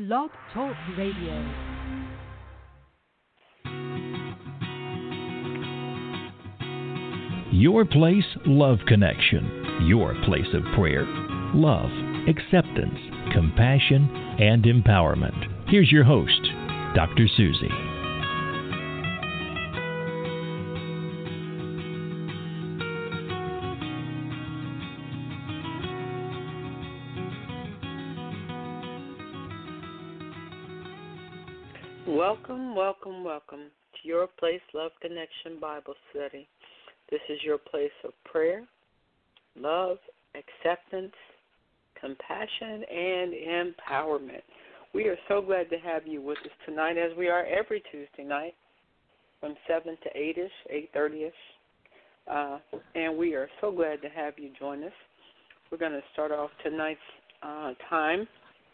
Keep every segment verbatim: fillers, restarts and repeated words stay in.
Blog Talk Radio. Your Place Love Connection. Your place of prayer, love, acceptance, compassion, and empowerment. Here's your host, Doctor Susie. Welcome, welcome, welcome to Your Place Love Connection Bible Study. This is your place of prayer, love, acceptance, compassion, and empowerment. We are so glad to have you with us tonight, as we are every Tuesday night from seven to eight-ish, eight thirty-ish. Uh, and we are so glad to have you join us. We're going to start off tonight's uh, time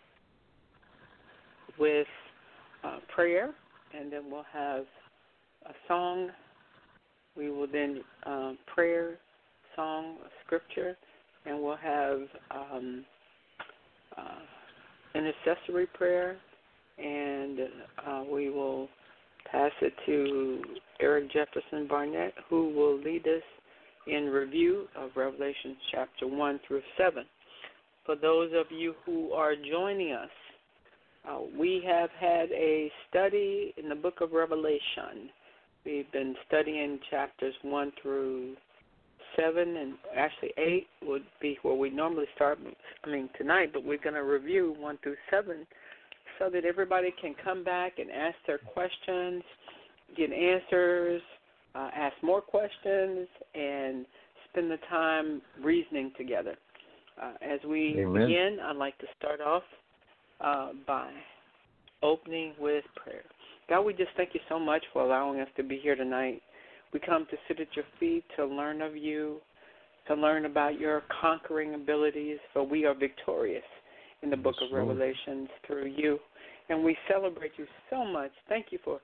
with uh, prayer, and then we'll have a song. We will then um, prayer, song, scripture, and we'll have um, uh, intercessory prayer, and uh, we will pass it to Eric Jefferson Barnett, who will lead us in review of Revelation chapter one through seven. For those of you who are joining us, uh, we have had a study in the book of Revelation. We've been studying chapters one through seven, and actually eight would be where we normally start, I mean tonight, but we're going to review one through seven so that everybody can come back and ask their questions, get answers, uh, ask more questions, and spend the time reasoning together. Uh, as we Amen. begin, I'd like to start off uh, by opening with prayer. God, we just thank you so much for allowing us to be here tonight. We come to sit at your feet to learn of you, to learn about your conquering abilities, for we are victorious in the book of Revelations through you. And we celebrate you so much. Thank you for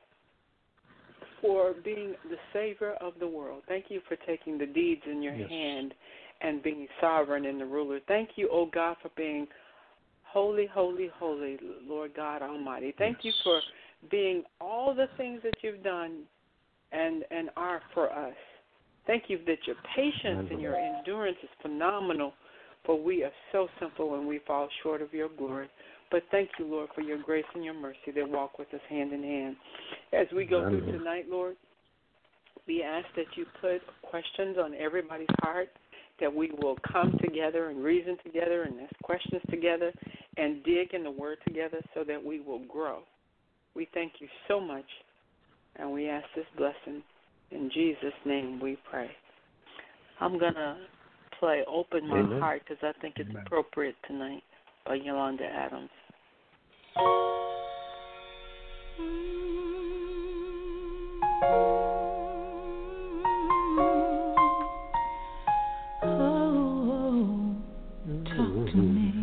for being the Savior of the world. Thank you for taking the deeds in your yes. hand and being sovereign and the ruler. Thank you, oh God, for being holy, holy, holy, Lord God Almighty. Thank yes. you for being all the things that you've done and and are for us. Thank you that your patience and your endurance is phenomenal, for we are so simple and we fall short of your glory. But thank you, Lord, for your grace and your mercy that walk with us hand in hand. As we go through tonight, Lord, we ask that you put questions on everybody's heart, that we will come together and reason together and ask questions together and dig in the Word together so that we will grow. We thank you so much, and we ask this blessing. In Jesus' name we pray. I'm going to play Open My Amen. Heart because I think it's Amen. appropriate tonight by Yolanda Adams. Oh, talk to me.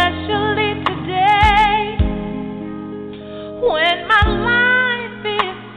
When my life is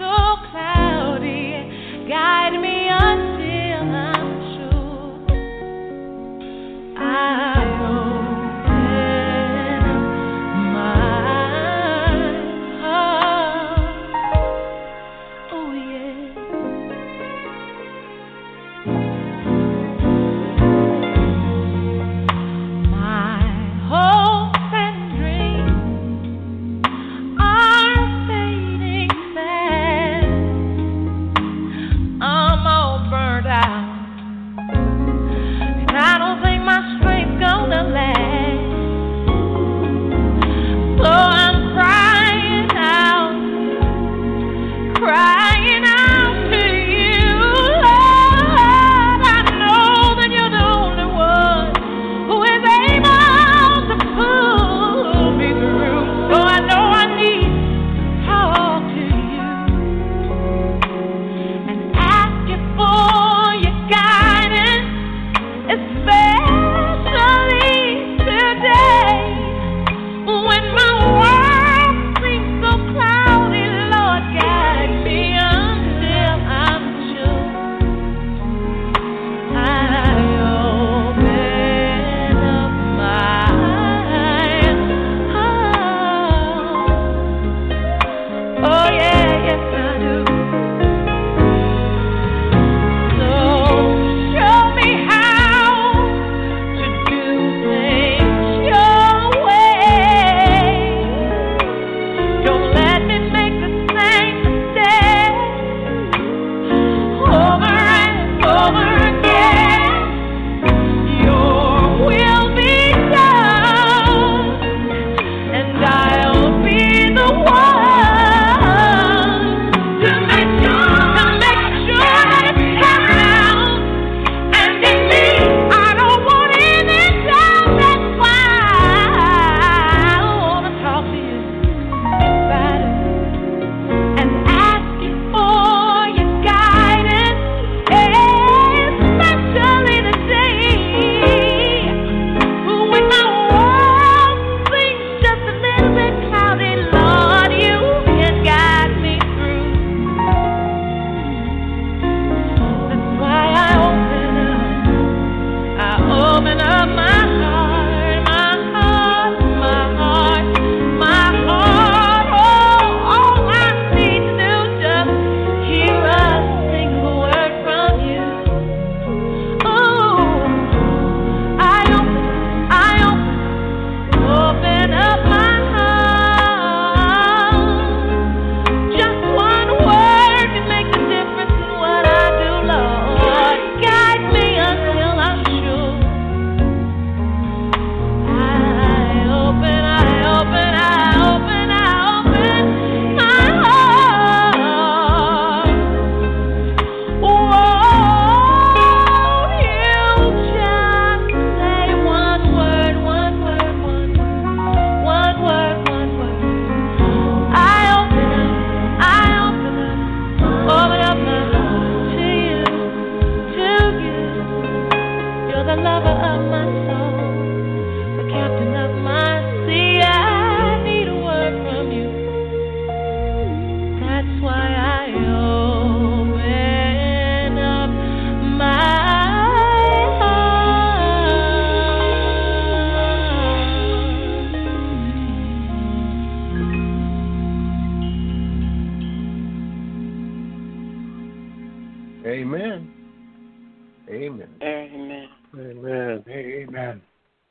Amen. Amen. Amen. Amen. Amen.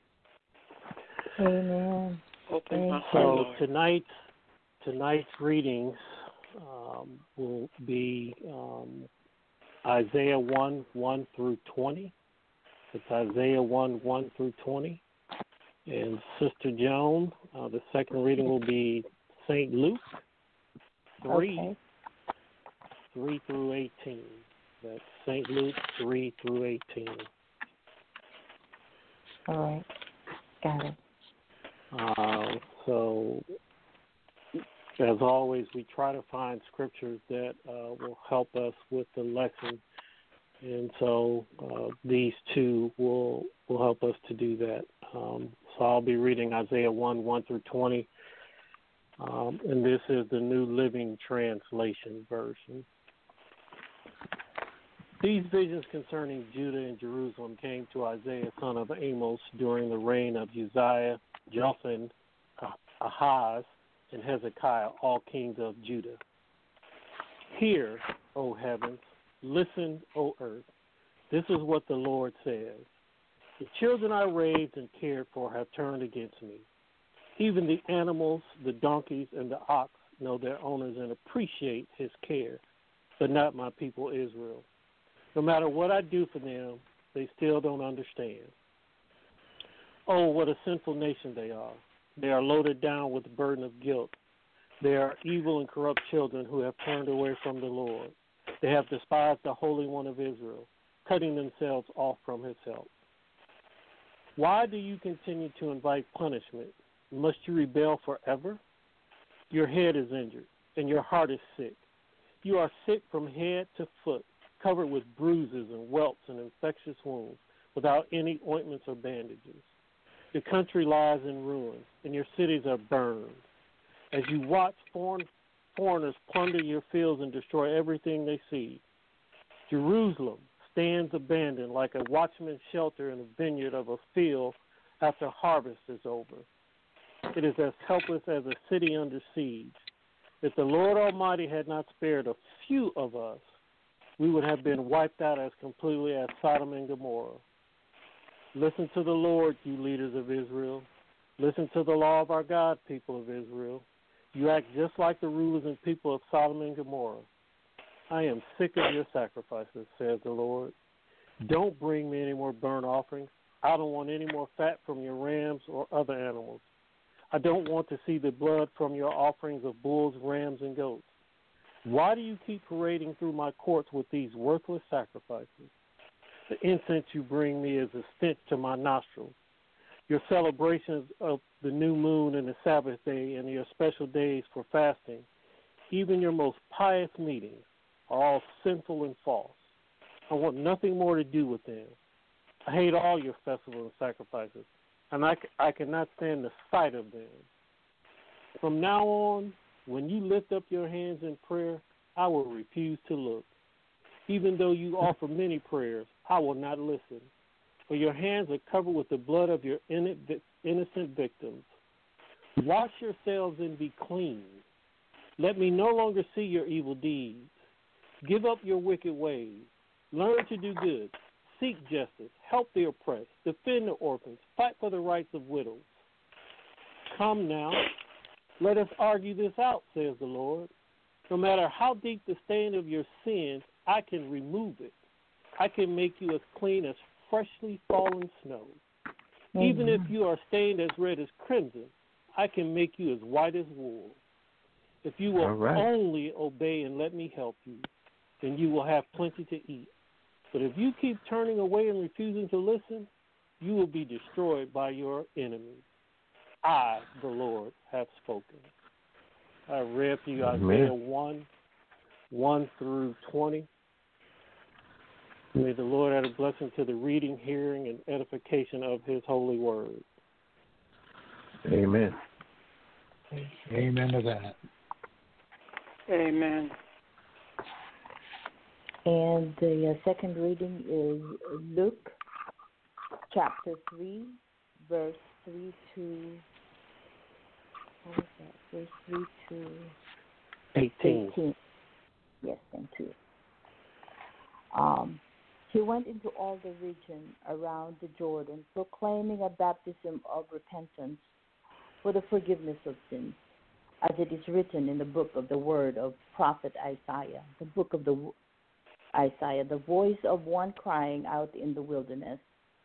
Amen. Open my heart, So Lord. tonight, tonight's readings um, will be um, Isaiah one, one through twenty. It's Isaiah one, one through twenty. And Sister Joan, uh, the second reading will be Saint Luke three, Okay. three through eighteen. That's Saint Luke three through eighteen. All right. Got it. Uh, so, as always, we try to find scriptures that uh, will help us with the lesson. And so uh, these two will will help us to do that. Um, so I'll be reading Isaiah one, one through twenty. Um, and this is the New Living Translation version. These visions concerning Judah and Jerusalem came to Isaiah, son of Amos, during the reign of Uzziah, Jotham, Ahaz, and Hezekiah, all kings of Judah. Hear, O heavens, listen, O earth. This is what the Lord says. The children I raised and cared for have turned against me. Even the animals, the donkeys, and the ox know their owners and appreciate his care, but not my people Israel. No matter what I do for them, they still don't understand. Oh, what a sinful nation they are. They are loaded down with the burden of guilt. They are evil and corrupt children who have turned away from the Lord. They have despised the Holy One of Israel, cutting themselves off from his help. Why do you continue to invite punishment? Must you rebel forever? Your head is injured, and your heart is sick. You are sick from head to foot, covered with bruises and welts and infectious wounds, without any ointments or bandages. Your country lies in ruins, and your cities are burned. As you watch foreign, foreigners plunder your fields and destroy everything they see, Jerusalem stands abandoned like a watchman's shelter in a vineyard of a field after harvest is over. It is as helpless as a city under siege. If the Lord Almighty had not spared a few of us, we would have been wiped out as completely as Sodom and Gomorrah. Listen to the Lord, you leaders of Israel. Listen to the law of our God, people of Israel. You act just like the rulers and people of Sodom and Gomorrah. I am sick of your sacrifices, says the Lord. Don't bring me any more burnt offerings. I don't want any more fat from your rams or other animals. I don't want to see the blood from your offerings of bulls, rams, and goats. Why do you keep parading through my courts with these worthless sacrifices? The incense you bring me is a stench to my nostrils. Your celebrations of the new moon and the Sabbath day and your special days for fasting, even your most pious meetings, are all sinful and false. I want nothing more to do with them. I hate all your festivals and sacrifices, and I, I cannot stand the sight of them. From now on, when you lift up your hands in prayer, I will refuse to look. Even though you offer many prayers, I will not listen, for your hands are covered with the blood of your innocent victims. Wash yourselves and be clean. Let me no longer see your evil deeds. Give up your wicked ways. Learn to do good. Seek justice. Help the oppressed. Defend the orphans. Fight for the rights of widows. Come now. Let us argue this out, says the Lord. No matter how deep the stain of your sins, I can remove it. I can make you as clean as freshly fallen snow. Mm-hmm. Even if you are stained as red as crimson, I can make you as white as wool. If you will right. only obey and let me help you, then you will have plenty to eat. But if you keep turning away and refusing to listen, you will be destroyed by your enemies. I, the Lord, have spoken. I read for you Isaiah one, one through twenty. May the Lord add a blessing to the reading, hearing, and edification of his holy word. Amen. Amen to that. Amen. And the uh, second reading is Luke chapter three, verse three to what was that? Verse three to eighteen. eighteen. Yes, thank you. He went into all the region around the Jordan, proclaiming a baptism of repentance for the forgiveness of sins, as it is written in the book of the word of prophet Isaiah, the book of the Isaiah, the voice of one crying out in the wilderness,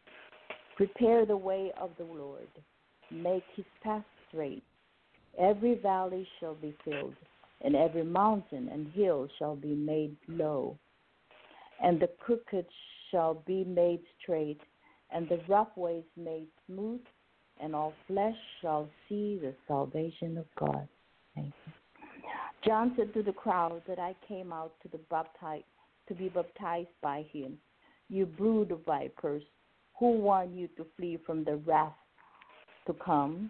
prepare the way of the Lord, make his path straight. Every valley shall be filled, and every mountain and hill shall be made low, and the crooked shall be made straight, and the rough ways made smooth, and all flesh shall see the salvation of God. Thank you. John said to the crowd that I came out to the baptize, to be baptized by him. You brood of vipers, who warned you to flee from the wrath to come?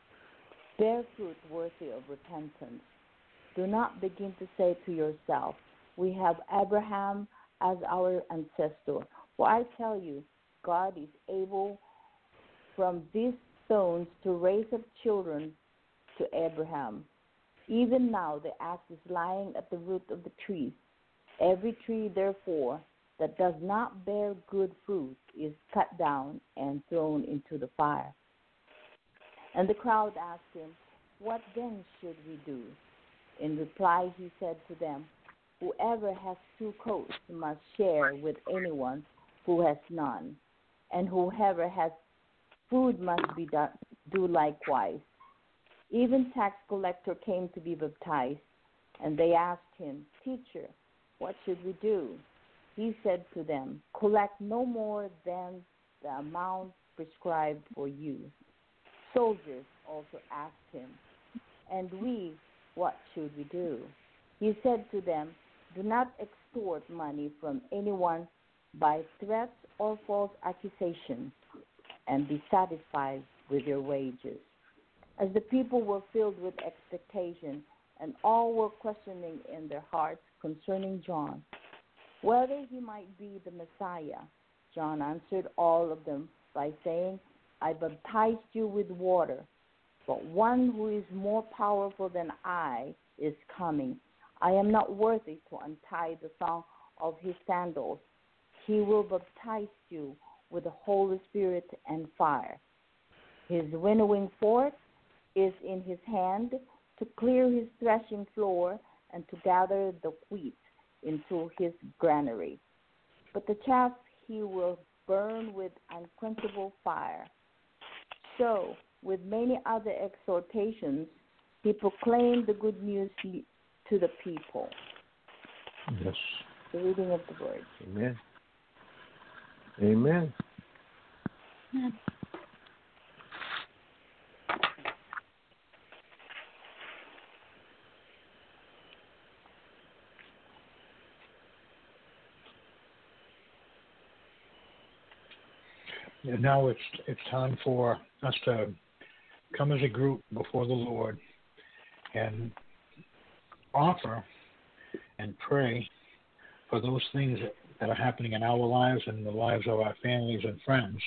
Bear fruit worthy of repentance. Do not begin to say to yourself, we have Abraham as our ancestor. For I tell you, God is able from these stones to raise up children to Abraham. Even now the axe is lying at the root of the trees. Every tree, therefore, that does not bear good fruit is cut down and thrown into the fire. And the crowd asked him, what then should we do? In reply, he said to them, whoever has two coats must share with anyone who has none, and whoever has food must be done, do likewise. Even tax collector came to be baptized, and they asked him, Teacher, what should we do? He said to them, collect no more than the amount prescribed for you. Soldiers also asked him, and we, what should we do? He said to them, do not extort money from anyone by threats or false accusations, and be satisfied with your wages. As the people were filled with expectation, and all were questioning in their hearts concerning John, whether he might be the Messiah, John answered all of them by saying, I baptized you with water, but one who is more powerful than I is coming. I am not worthy to untie the thong of his sandals. He will baptize you with the Holy Spirit and fire. His winnowing fork is in his hand to clear his threshing floor and to gather the wheat into his granary. But the chaff he will burn with unquenchable fire. So, with many other exhortations, he proclaimed the good news to the people. Yes. The reading of the word. Amen. Amen. Yeah. And now it's it's time for us to come as a group before the Lord and offer and pray for those things that, that are happening in our lives and the lives of our families and friends,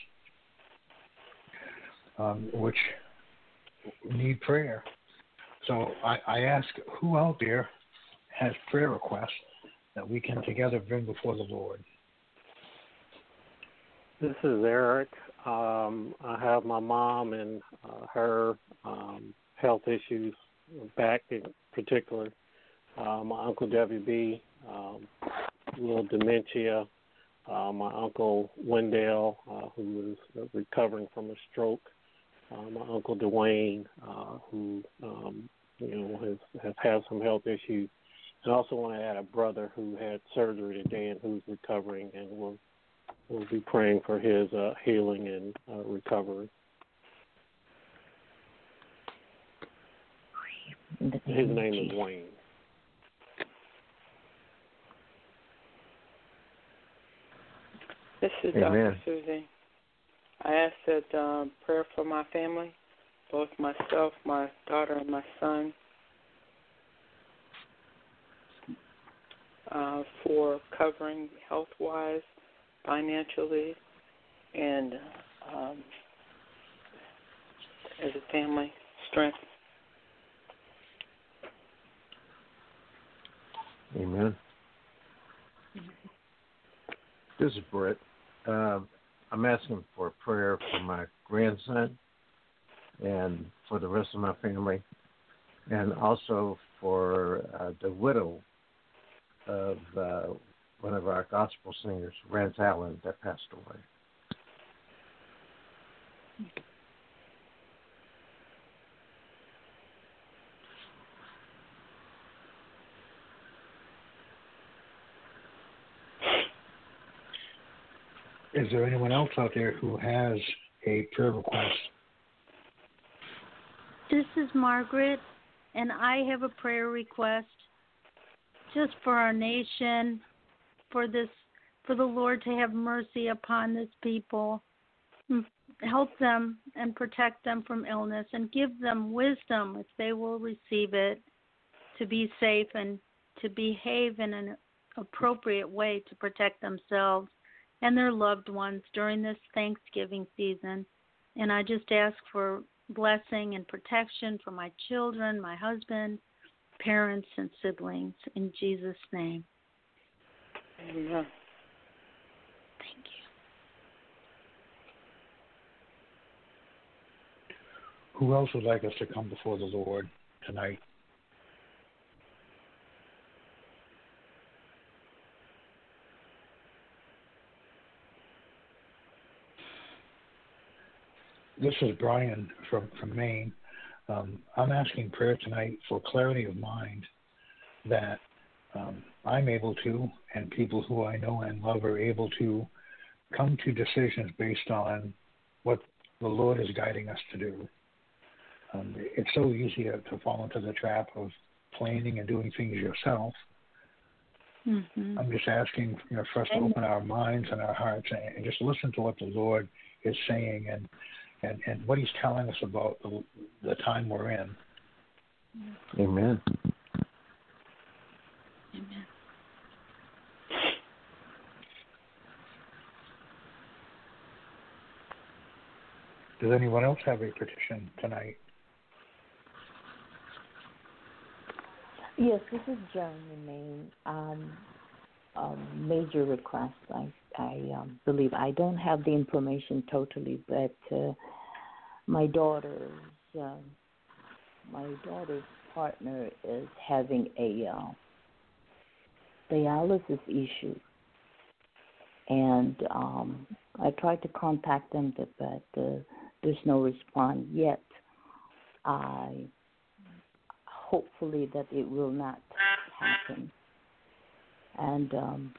um, which need prayer. So I, I ask, who out there has prayer requests that we can together bring before the Lord? This is Eric. Um, I have my mom and uh, her um, health issues, back in particular. Uh, my Uncle W B, um, a little dementia. Uh, my Uncle Wendell, uh, who is recovering from a stroke. Uh, my Uncle Dwayne, uh, who um, you know has, has had some health issues. And I also want to add a brother who had surgery today and who's recovering, and will We'll be praying for his uh, healing and uh, recovery. His name is Wayne. This is Amen. Doctor Susie. I ask that uh, prayer for my family, both myself, my daughter, and my son, uh, for covering health-wise, financially, and um, as a family, strength. Amen. This is Britt. Uh, I'm asking for prayer for my grandson and for the rest of my family, and also for uh, the widow of uh, one of our gospel singers, Rance Allen, that passed away. Is there anyone else out there who has a prayer request? This is Margaret, and I have a prayer request just for our nation, for this, for the Lord to have mercy upon this people, help them and protect them from illness, and give them wisdom if they will receive it, to be safe and to behave in an appropriate way to protect themselves and their loved ones during this Thanksgiving season. And I just ask for blessing and protection for my children, my husband, parents, and siblings, in Jesus' name. Amen. Thank you. Who else would like us to come before the Lord tonight? This is Brian from, from Maine. Um, I'm asking prayer tonight for clarity of mind, that um, I'm able to, and people who I know and love are able to, come to decisions based on what the Lord is guiding us to do. Um, it's so easy to, to fall into the trap of planning and doing things yourself. Mm-hmm. I'm just asking, you know, for us to open our minds and our hearts and, and just listen to what the Lord is saying and And, and what he's telling us about the, the time we're in. Amen. Amen. Does anyone else have a petition tonight? Yes, this is Jeremy Maine. Um, um, major request. I, I um, believe I don't have the information totally, but uh, my daughter's uh, my daughter's partner is having a uh, dialysis issue, and um, I tried to contact them, but, but uh, there's no response yet. I hopefully that it will not happen. And um,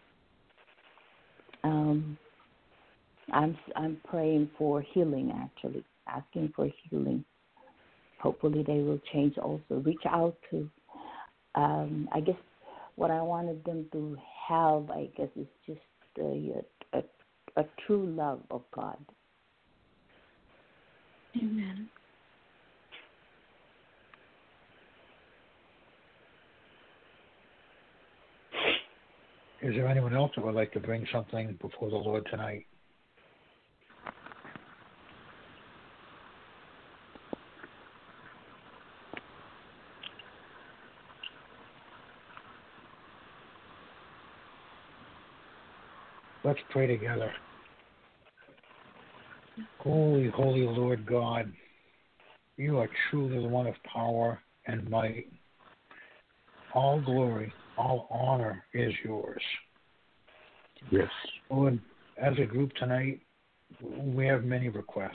um, I'm I'm praying for healing, actually, asking for healing. Hopefully they will change also. Reach out to, um, I guess what I wanted them to have, I guess, is just a, a, a true love of God. Amen. Is there anyone else that would like to bring something before the Lord tonight? Let's pray together. Holy, holy Lord God, you are truly the one of power and might. All glory, all honor is yours. Yes. Lord, as a group tonight, we have many requests.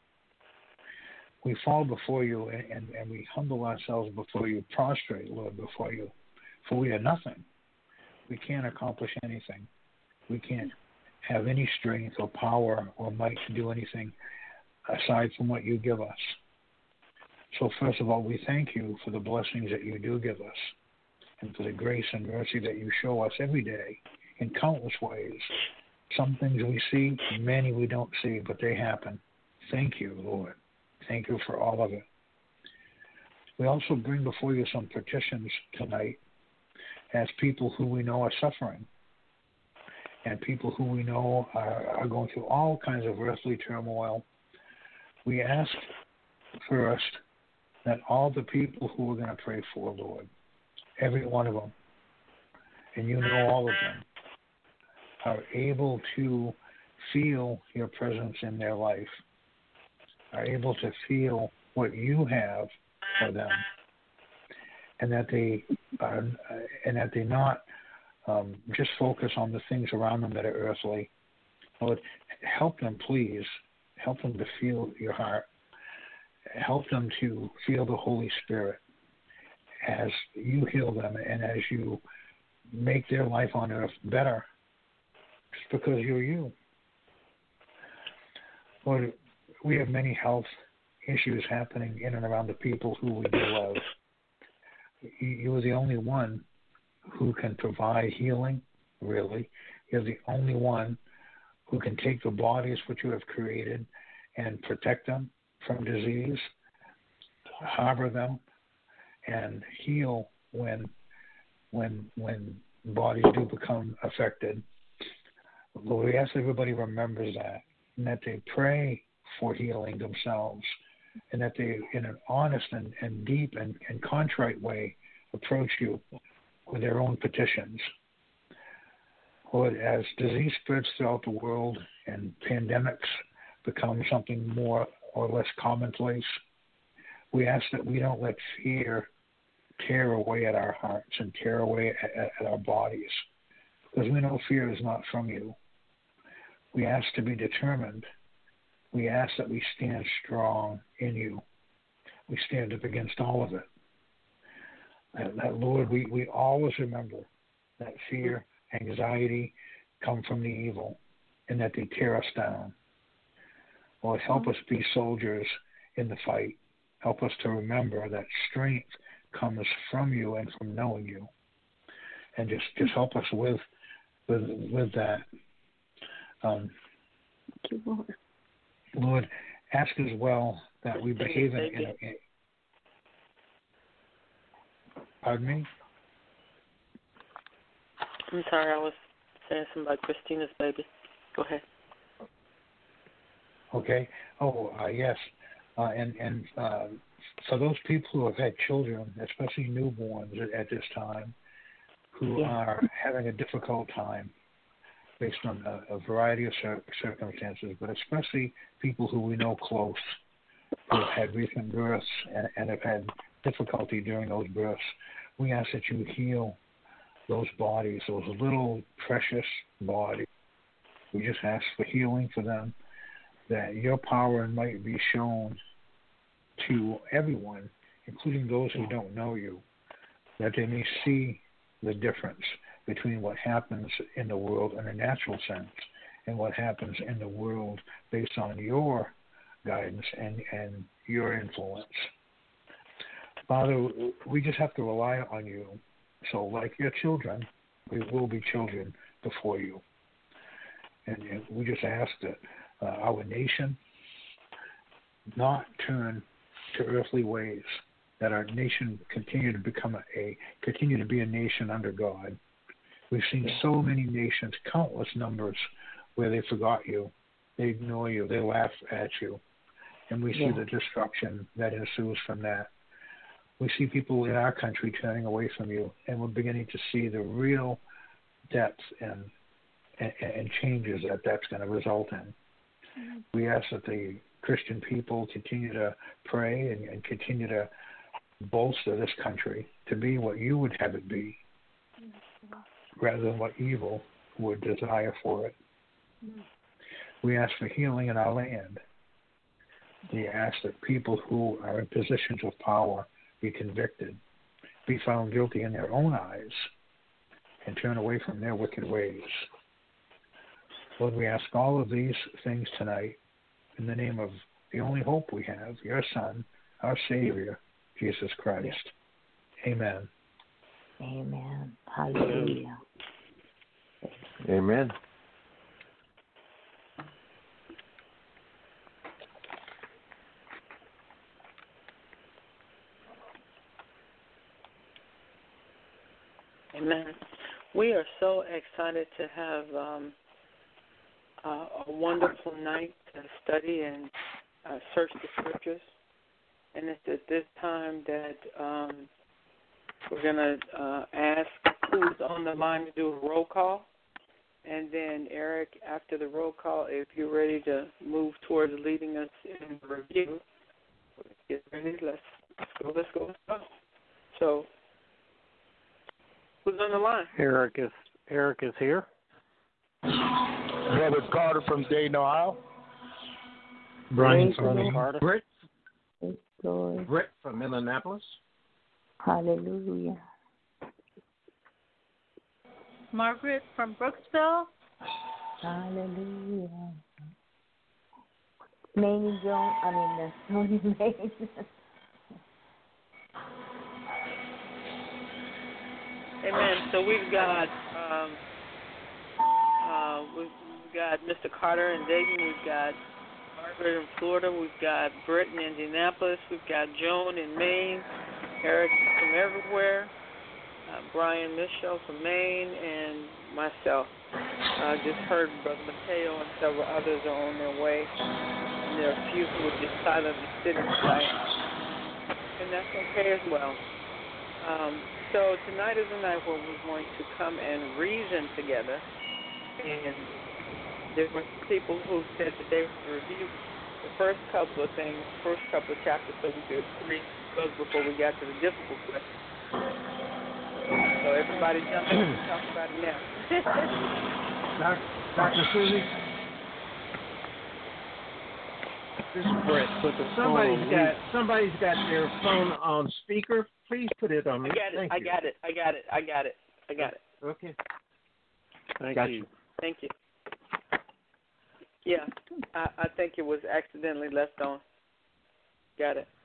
We fall before you and, and, and we humble ourselves before you, prostrate, Lord, before you, for we are nothing. We can't accomplish anything. We can't have any strength or power or might to do anything aside from what you give us. So first of all, we thank you for the blessings that you do give us and for the grace and mercy that you show us every day in countless ways. Some things we see, many we don't see, but they happen. Thank you, Lord. Thank you for all of it. We also bring before you some petitions tonight as people who we know are suffering and people who we know are, are going through all kinds of earthly turmoil. We ask first that all the people who we're going to pray for, Lord, every one of them, and you know all of them, are able to feel your presence in their life, are able to feel what you have for them, and that they are, and that they not um, just focus on the things around them that are earthly. Lord, help them, please. Help them to feel your heart. Help them to feel the Holy Spirit as you heal them and as you make their life on earth better, just because you're you. Lord, we have many health issues happening in and around the people who we do love. You are the only one who can provide healing, really. You're the only one who can take the bodies which you have created and protect them from disease, harbor them, and heal when when when bodies do become affected. Lord, we ask everybody remembers that, and that they pray for healing themselves, and that they, in an honest and, and deep and, and contrite way, approach you with their own petitions. Lord, as disease spreads throughout the world and pandemics become something more or less commonplace, we ask that we don't let fear tear away at our hearts and tear away at, at our bodies, because we know fear is not from you. We ask to be determined. We ask that we stand strong in you. We stand up against all of it. And that, Lord, we, we always remember that fear, anxiety come from the evil, and that they tear us down. Lord, help us be soldiers in the fight. Help us to remember that strength comes from you and from knowing you. And just, just help us with with with that. Um, Thank you, Lord. Lord, ask as well that we behave in, in, in pardon me? I'm sorry, I was saying something about Christina's baby. Go ahead. Okay. Oh, uh, yes. Uh, and and uh, for those people who have had children, especially newborns at, at this time, who yeah. are having a difficult time based on a, a variety of cir- circumstances, but especially people who we know close, who have had recent births and, and have had difficulty during those births, we ask that you heal those bodies, those little precious bodies. We just ask for healing for them, that your power and might be shown to everyone, including those who don't know you, that they may see the difference between what happens in the world in a natural sense and what happens in the world based on your guidance and, and your influence. Father, we just have to rely on you. So like your children, we will be children before you. And we just ask that uh, our nation not turn to earthly ways, that our nation continue to become a, a continue to be a nation under God. We've seen so many nations, countless numbers, where they forgot you, they ignore you, they laugh at you, and we see yeah. the destruction that ensues from that. We see people in our country turning away from you, and we're beginning to see the real depth and and, and changes that that's going to result in. Mm-hmm. We ask that the Christian people continue to pray and, and continue to bolster this country to be what you would have it be, mm-hmm. rather than what evil would desire for it. Mm-hmm. We ask for healing in our land. We ask that people who are in positions of power be convicted, be found guilty in their own eyes, and turn away from their wicked ways. Lord, we ask all of these things tonight in the name of the only hope we have, your Son, our Savior, Jesus Christ. Amen. Amen. Hallelujah. Amen. Amen. We are so excited to have um, uh, a wonderful night to study and uh, search the scriptures. And it's at this time that um, we're going to uh, ask who's on the line to do a roll call. And then Eric, after the roll call, if you're ready to move towards leading us in the review, get ready. Let's, let's go. Let's go. Let's go. So, who's on the line? Eric is Eric is here. Brother Carter from Dayton, Ohio. Brian Praise from the Carter. Britt, Praise the Lord. Britt from Indianapolis. Hallelujah. Margaret from Brooksville. Hallelujah. Maine Jones, I mean, uh, Tony Maine. Amen. So we've got um, uh, we've, we've got Mister Carter in Dayton. We've got Margaret in Florida. We've got Britt in Indianapolis. We've got Joan in Maine. Eric from everywhere. Uh, Brian Mitchell from Maine, and myself. I uh, just heard Brother Mateo and several others are on their way. And there are a few who are just silently sitting tonight, and that's okay as well. Um, so tonight is a night where we're going to come and reason together. And there were people who said that they would review the first couple of things, first couple of chapters, so we could read those before we got to the difficult questions. So everybody jump in and talk about it now. Doctor Susie? This is Brett. Somebody's got somebody's got their phone on speaker. Please put it on me. I got it. Thank I you. got it. I got it. I got it. I got it. Okay. Thank Gotcha. you. Thank you. Yeah, I, I think it was accidentally left on. Got it.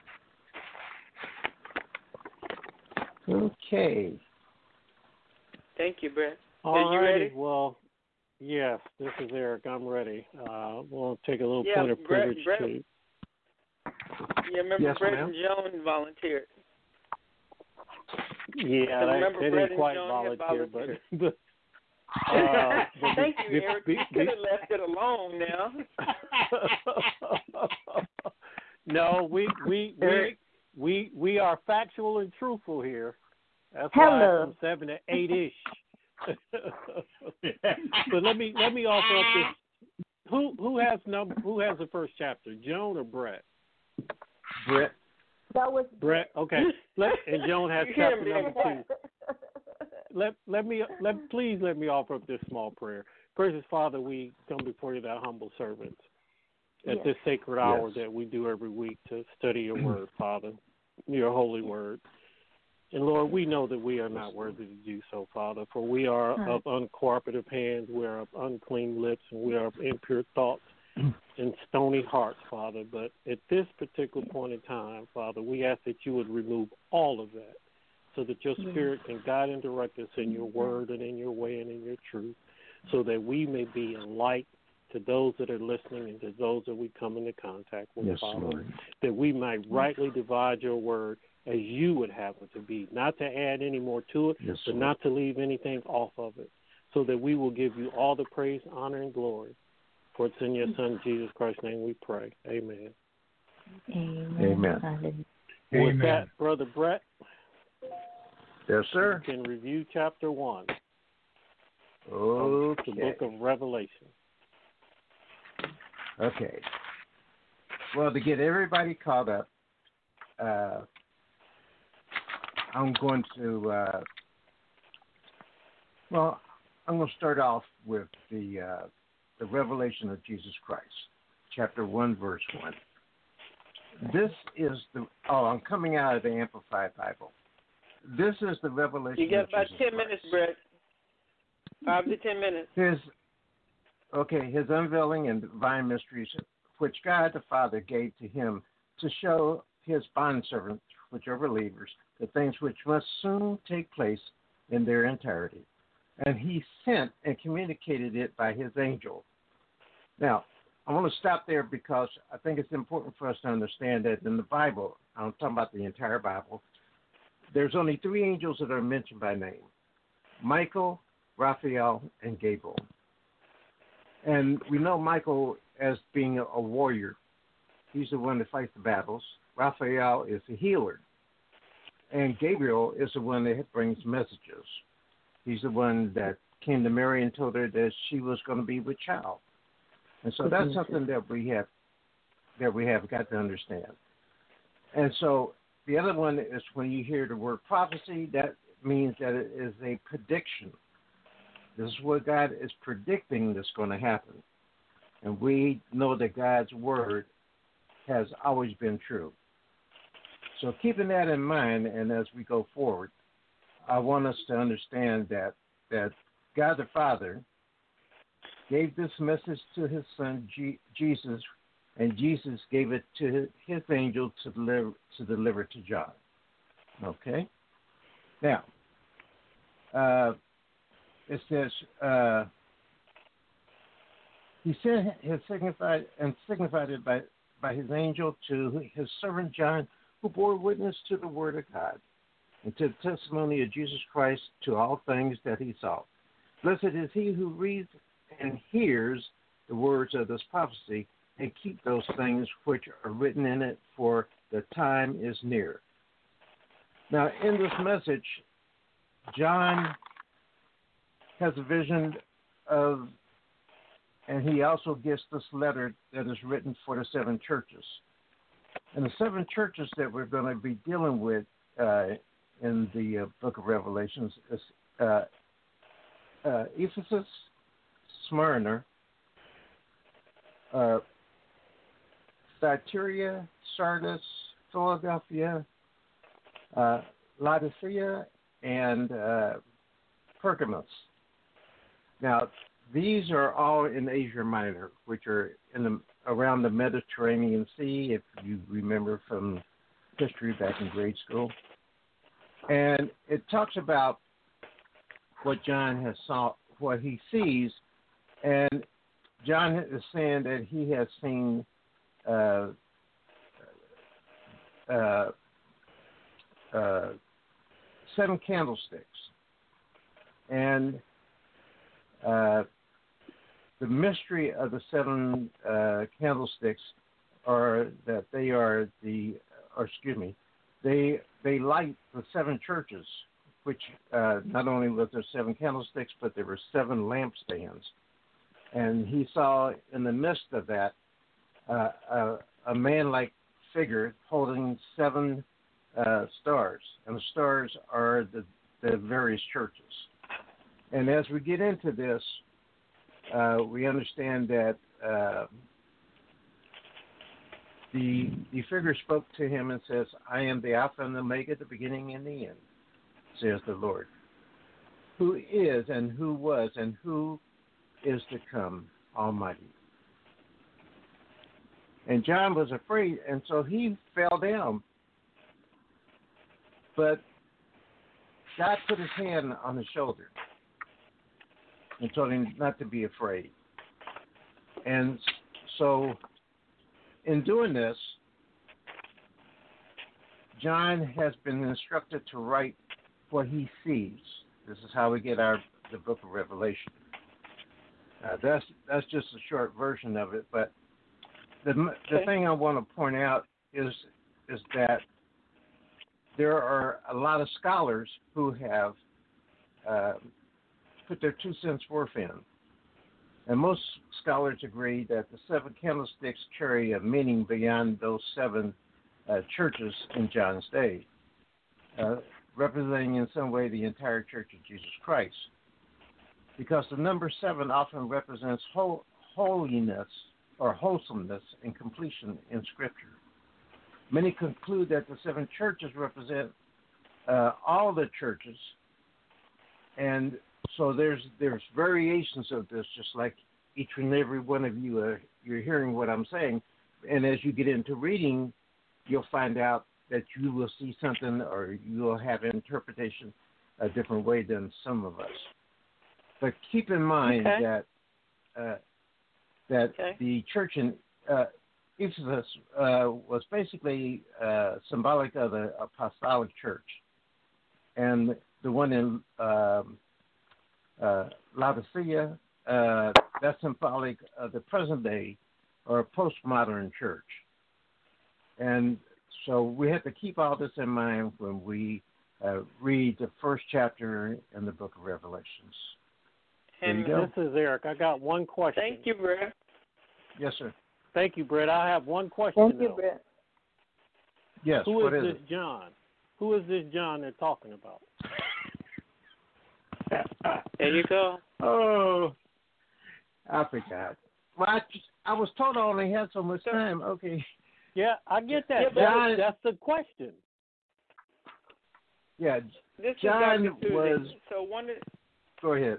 Okay. Thank you, Brett. All Are you righty. ready? Well, yes, this is Eric. I'm ready. Uh, we'll take a little Yeah, point of Brett- privilege Brett- to. Yeah, remember Yes, Brett ma'am. and Joan volunteered. Yeah, So they, remember they Brett didn't and quite Joan had volunteer, but, volunteered. but uh, but Thank be- you, be- Eric. be- You could have left it alone now. No, we we we we we are factual and truthful here. That's Hello. why from seven to eight ish. But let me let me offer up this. Who who has number? Who has the first chapter? Joan or Brett? Brett. That was Brett. Okay. Let, and Joan has You hear chapter me? number two. Let let me let please let me offer up this small prayer. Gracious Father, we come before you, thy humble servants, at Yes. this sacred hour Yes. that we do every week to study your word, Father, your holy word. And Lord, we know that we are not worthy to do so, Father, for we are of uncooperative hands, we are of unclean lips, and we are of impure thoughts and stony hearts, Father. But at this particular point in time, Father, we ask that you would remove all of that so that your Spirit can guide and direct us in your word and in your way and in your truth, so that we may be a light to those that are listening and to those that we come into contact with, Yes, Father, Lord. that we might rightly divide your word as you would have it to be, not to add any more to it, Yes, but Lord. not to leave anything off of it, so that we will give you all the praise, honor, and glory. For it's in your Son, Jesus Christ's name, we pray. Amen. Amen. Amen. Hallelujah. With Amen. that, Brother Brett, Yes, sir. you can review chapter one of Okay. the book of Revelation. Okay. Well, to get everybody caught up, uh, I'm going to, uh, well, I'm going to start off with the uh, the revelation of Jesus Christ, chapter one, verse one. This is the, oh, I'm coming out of the Amplified Bible. This is the revelation You got of about Jesus ten Christ. minutes, Brett. Five to ten minutes. His, okay, his unveiling and divine mysteries, which God the Father gave to him to show his bondservants, which are believers, the things which must soon take place in their entirety. And he sent and communicated it by his angel. Now, I want to stop there because I think it's important for us to understand that in the Bible, I'm talking about the entire Bible, there's only three angels that are mentioned by name: Michael, Raphael, and Gabriel. And we know Michael as being a, a warrior. He's the one that fights the battles. Raphael is a healer. And Gabriel is the one that brings messages. He's the one that came to Mary and told her that she was going to be with child. And so that's something that we have that we have got to understand. And so the other one is when you hear the word prophecy, that means that it is a prediction. This is what God is predicting that's going to happen. And we know that God's word has always been true. So keeping that in mind, and as we go forward, I want us to understand that that God the Father gave this message to his son G- Jesus, and Jesus gave it to his, his angel to deliver to deliver to John. Okay? Now, uh, it says uh, he sent his signified and signified it by, by his angel to his servant John, who bore witness to the word of God and to the testimony of Jesus Christ to all things that he saw. Blessed is he who reads and hears the words of this prophecy and keep those things which are written in it, for the time is near. Now, in this message, John has a vision of, and he also gets this letter that is written for the seven churches. And the seven churches that we're going to be dealing with uh, in the uh, book of Revelations is uh, uh, Ephesus, Smyrna, uh, Thyatira, Sardis, Philadelphia, uh, Laodicea, and uh, Pergamos. Now, these are all in Asia Minor, which are in the, around the Mediterranean Sea, if you remember from history back in grade school. And it talks about what John has saw, what he sees, and John is saying that he has seen uh, uh, uh, seven candlesticks, and uh, the mystery of the seven uh, candlesticks are that they are the, or excuse me, they they light the seven churches, which uh, not only was there seven candlesticks, but there were seven lampstands. And he saw in the midst of that uh, a, a man-like figure holding seven uh, stars, and the stars are the, the various churches. And as we get into this, uh, we understand that uh, the the figure spoke to him and says, "I am the Alpha and the Omega, the beginning and the end," says the Lord, who is and who was and who is to come, Almighty. And John was afraid, and so he fell down. But God put his hand on his shoulder and told him not to be afraid. And so in doing this, John has been instructed to write what he sees. This is how we get our the book of Revelation. Uh, that's that's just a short version of it, but the the okay. thing I want to point out is is that there are a lot of scholars who have uh, put their two cents worth in, and most scholars agree that the seven candlesticks carry a meaning beyond those seven uh, churches in John's day, uh, representing in some way the entire Church of Jesus Christ. Because the number seven often represents whole, holiness or wholesomeness and completion in Scripture. Many conclude that the seven churches represent uh, all the churches, and so there's there's variations of this, just like each and every one of you are you're hearing what I'm saying, and as you get into reading, you'll find out that you will see something or you will have interpretation a different way than some of us. But keep in mind okay. that uh, that okay. the church in uh, Ephesus uh, was basically uh, symbolic of the apostolic church, and the one in uh, uh, Laodicea uh, that's symbolic of the present day or postmodern church. And so we have to keep all this in mind when we uh, read the first chapter in the book of Revelations. There you go. This is Eric. I got one question. Thank you, Brett. Yes, sir. Thank you, Brett. I have one question. Thank you, though. Brett. Yes, Who what is is this it? John? Who is this John they're talking about? There you go. Oh, I forgot. Well, I, just, I was told I only had so much time. Okay. Yeah, I get that. Yeah, That- John- that's the question. Yeah, This John is Doctor Susan. was. So one of, Go ahead.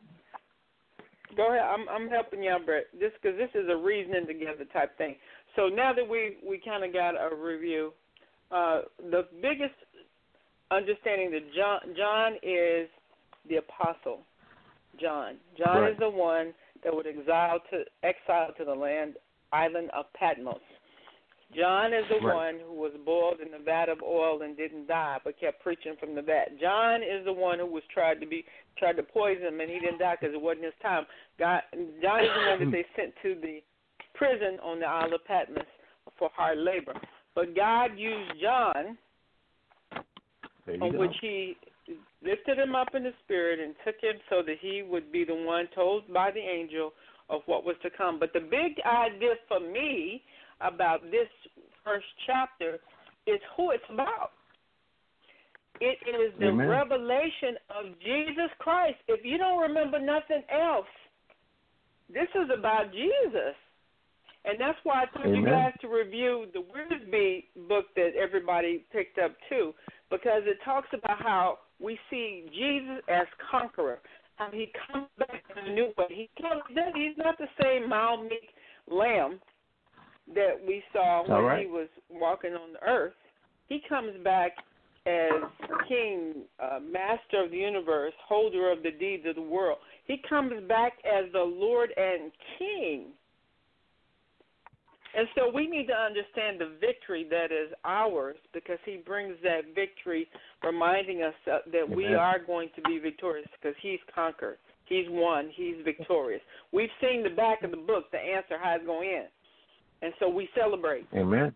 Go ahead. I'm I'm helping you out, Brett. This because this is a reasoning together type thing. So now that we we kind of got a review, uh, the biggest understanding that John John is the apostle. John. John Right. is the one that would exile to exile to the land island of Patmos. John is the Right. one who was boiled in the vat of oil and didn't die, but kept preaching from the vat. John is the one who was tried to be tried to poison him, and he didn't die because it wasn't his time. God, John is the one that they sent to the prison on the Isle of Patmos for hard labor. But God used John, There you on go. which he lifted him up in the spirit and took him so that he would be the one told by the angel of what was to come. But the big idea for me about this first chapter is who it's about. It is the Amen. revelation of Jesus Christ. If you don't remember nothing else, this is about Jesus. And that's why I told you Amen. guys to review the Wiersbe book that everybody picked up too, because it talks about how we see Jesus as conqueror, how he comes back in a new way. He comes, he's not the same mild, meek lamb that we saw when All right. he was walking on the earth. He comes back as king, uh, master of the universe, holder of the deeds of the world. He comes back as the Lord and King. And so we need to understand the victory that is ours, because he brings that victory, reminding us uh, that we Amen. are going to be victorious because he's conquered. He's won. He's victorious. We've seen the back of the book, the answer, how it's going to end. And so we celebrate. Amen.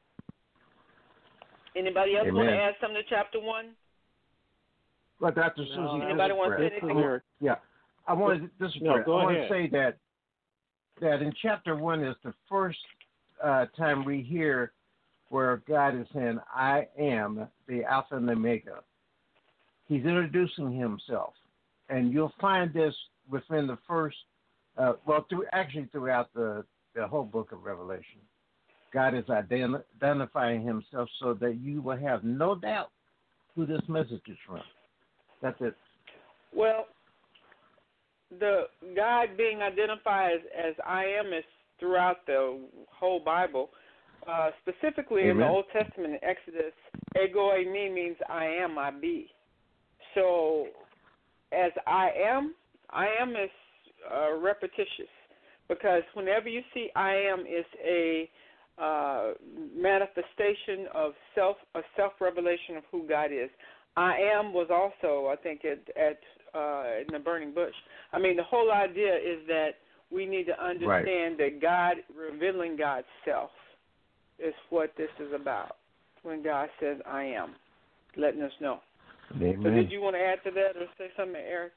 Anybody else Amen. want to add something to chapter one? Well, Doctor No, Susie, Anybody this is want to Brett. say This is anything? Eric. Yeah, I wanted this is No, Brett. go I want ahead. to say that that in chapter one is the first uh, time we hear where God is saying, "I am the Alpha and the Omega." He's introducing himself, and you'll find this within the first, uh, well, through actually throughout the the whole book of Revelation. God is ident- identifying himself so that you will have no doubt who this message is from. That's it. Well, the God being identified as, as I am is throughout the whole Bible. Uh, specifically in the Amen. Old Testament, in Exodus, ego eimi means I am, I be. So as I am, I am is uh, repetitious, because whenever you see I am, it's a uh, manifestation of self, a self-revelation of who God is. I am was also, I think, at, at uh, in the burning bush. I mean, the whole idea is that we need to understand that God, revealing God's self, is what this is about. When God says I am, letting us know. Amen. So did you want to add to that or say something, Eric?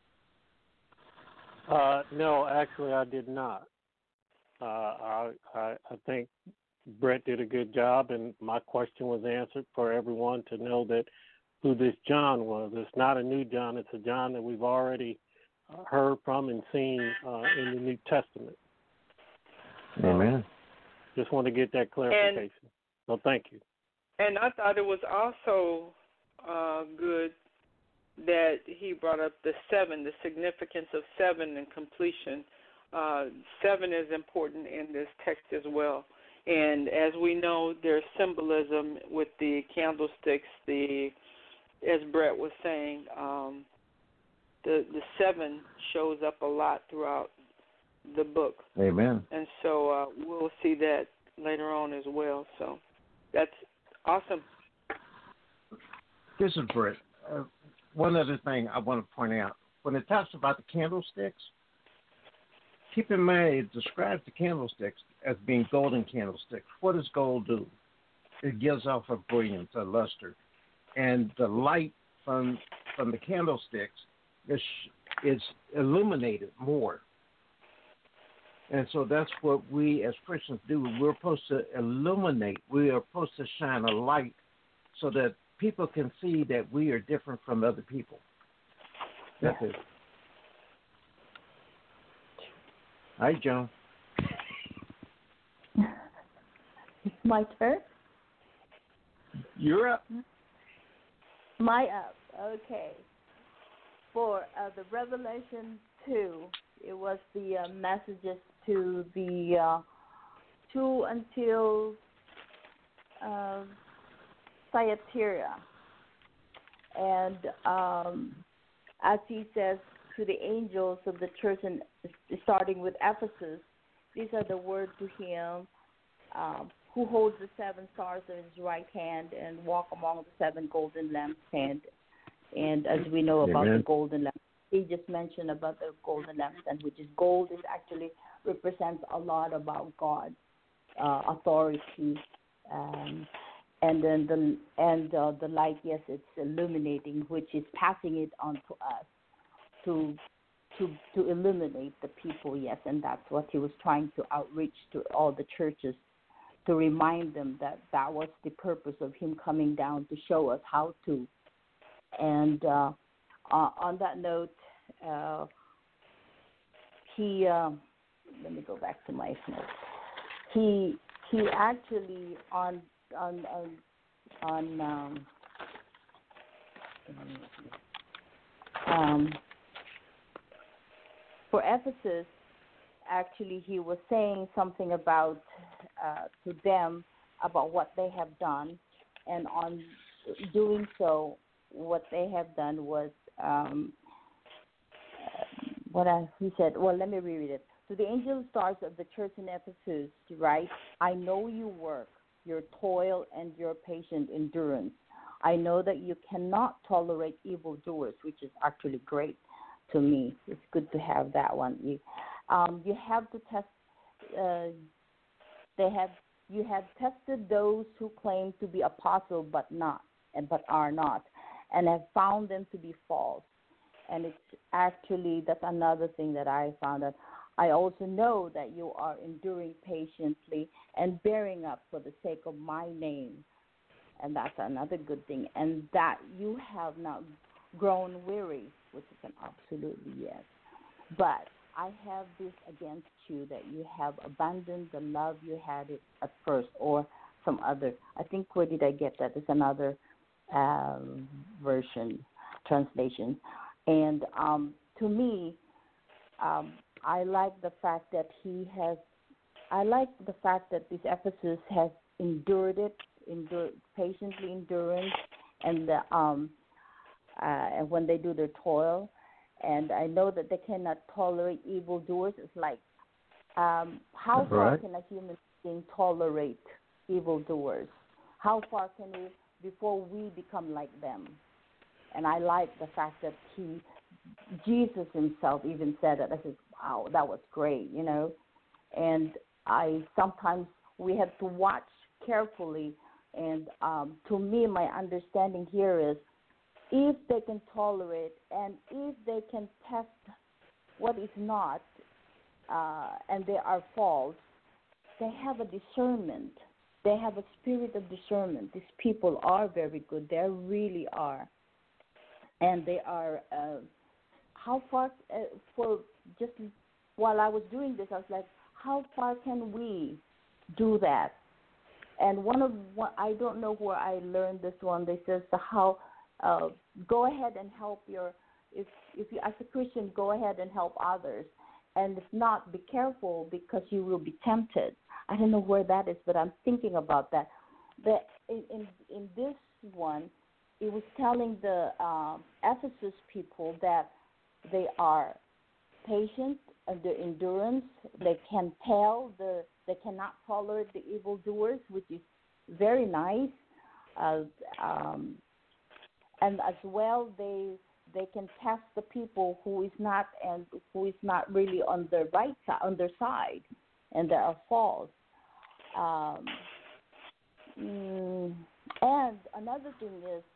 Uh, no, actually, I did not. Uh, I, I I think Brett did a good job, and my question was answered for everyone to know that who this John was. It's not a new John; it's a John that we've already uh, heard from and seen uh, in the New Testament. Amen. Just want to get that clarification. And, so thank you. And I thought it was also uh, good that he brought up the seven, the significance of seven and completion. Uh, seven is important in this text as well. And as we know, there's symbolism with the candlesticks, the, as Brett was saying, um, the, the seven shows up a lot throughout the book. Amen. And so uh, we'll see that later on as well. So that's awesome. This is Brett. Uh, one other thing I want to point out. When it talks about the candlesticks, keep in mind it describes the candlesticks as being golden candlesticks. What does gold do? It gives off a brilliance, a luster. And the light from from the candlesticks is is illuminated more. And so that's what we as Christians do. We're supposed to illuminate. We are supposed to shine a light so that people can see that we are different from other people. That's yeah. it. Hi, Joan. It's my turn? You're up. My up. Okay. For uh, the Revelation two, it was the uh, messages to the uh, to until uh, Thyatira. And um, as he says to the angels of the church, and starting with Ephesus, these are the words to him um, who holds the seven stars in his right hand and walk among the seven golden lampstands. And as we know about Amen. the golden lamp, he just mentioned about the golden lampstand, which is gold, is actually represents a lot about God, uh, authority, um, and then the and uh, the light. Yes, it's illuminating, which is passing it on to us to to to illuminate the people. Yes, and that's what he was trying to outreach to all the churches, to remind them that that was the purpose of him coming down, to show us how to. And uh, uh, on that note, uh, he uh, let me go back to my notes. He he actually on on on, on um, um, for Ephesus, actually he was saying something about uh, to them about what they have done, and on doing so, what they have done was um, what I, he said. Well, let me reread it. To the angel stars of the church in Ephesus, write, I know your work, your toil, and your patient endurance. I know that you cannot tolerate evildoers, which is actually great to me. It's good to have that one. You, um, you have to test. Uh, they have you have tested those who claim to be apostles, but not, and but are not, and have found them to be false. And it's actually, that's another thing that I found out. I also know that you are enduring patiently and bearing up for the sake of my name. And that's another good thing. And that you have not grown weary, which is an absolutely yes. But I have this against you, that you have abandoned the love you had at first, or some other. I think, where did I get that? It's another um, version, translation. And um, to me, um, I like the fact that he has, I like the fact that this Ephesus has endured it, endured, patiently endurance, and the, um, uh, and when they do their toil. And I know that they cannot tolerate evildoers. It's like, um, how far right. can a human being tolerate evildoers? How far can we, before we become like them? And I like the fact that he, Jesus himself even said it. I said, wow, that was great, you know. And I sometimes, we have to watch carefully. And um, to me, my understanding here is, if they can tolerate and if they can test what is not, uh, and they are false, they have a discernment. They have a spirit of discernment. These people are very good. They really are. And they are, uh, how far, uh, for just while I was doing this, I was like, how far can we do that? And one of, one, I don't know where I learned this one. They says the how, uh, go ahead and help your, if, if you, as a Christian, go ahead and help others. And if not, be careful, because you will be tempted. I don't know where that is, but I'm thinking about that. That in, in, in this one, it was telling the uh, Ephesus people that they are patient and their endurance. They can tell the they cannot tolerate the evildoers, which is very nice. Uh, um, and as well, they they can test the people who is not and who is not really on their right side, on their side, and they are false. Um, mm, and another thing is,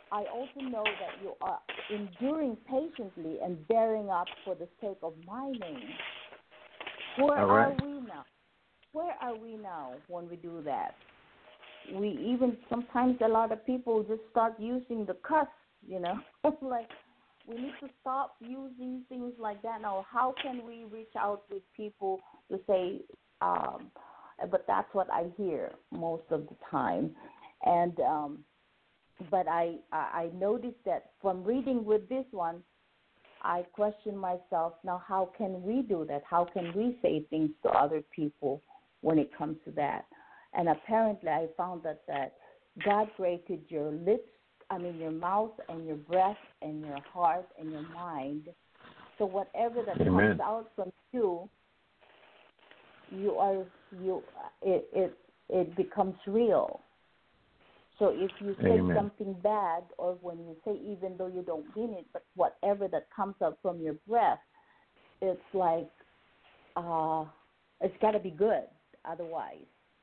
I also know that you are enduring patiently and bearing up for the sake of my name. Where All right. are we now? Where are we now when we do that? We even sometimes a lot of people just start using the cuss, you know, like we need to stop using things like that now. How can we reach out with people to say, um, but that's what I hear most of the time. And, um, but I, I noticed that from reading with this one, I question myself, now how can we do that? How can we say things to other people when it comes to that? And apparently I found that, that God created your lips, I mean your mouth and your breath and your heart and your mind. So whatever that Amen. comes out from you, you are you it it, it becomes real. So if you say Amen. something bad, or when you say, even though you don't mean it, but whatever that comes out from your breath, it's like uh, it's got to be good otherwise.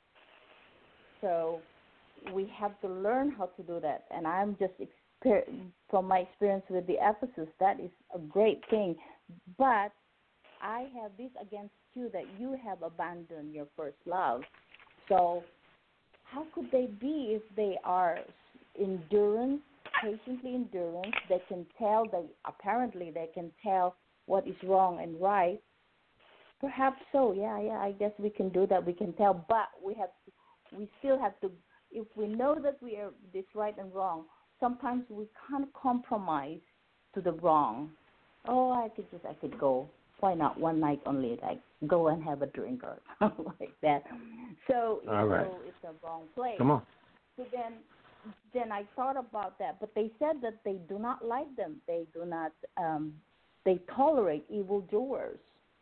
So we have to learn how to do that. And I'm just, exper- from my experience with the Ephesus, that is a great thing. But I have this against you, that you have abandoned your first love. So how could they be if they are endurance, patiently endurance? They can tell, they apparently they can tell what is wrong and right. Perhaps so, yeah, yeah, I guess we can do that. We can tell, but we have to, we still have to, if we know that we are this right and wrong, sometimes we can't compromise to the wrong. Oh, I could just, I could go. Why not one night only, like go and have a drink or something like that. So, All right. so it's the wrong place. Come on. So then, then I thought about that, but they said that they do not like them. They do not, um, they tolerate evildoers.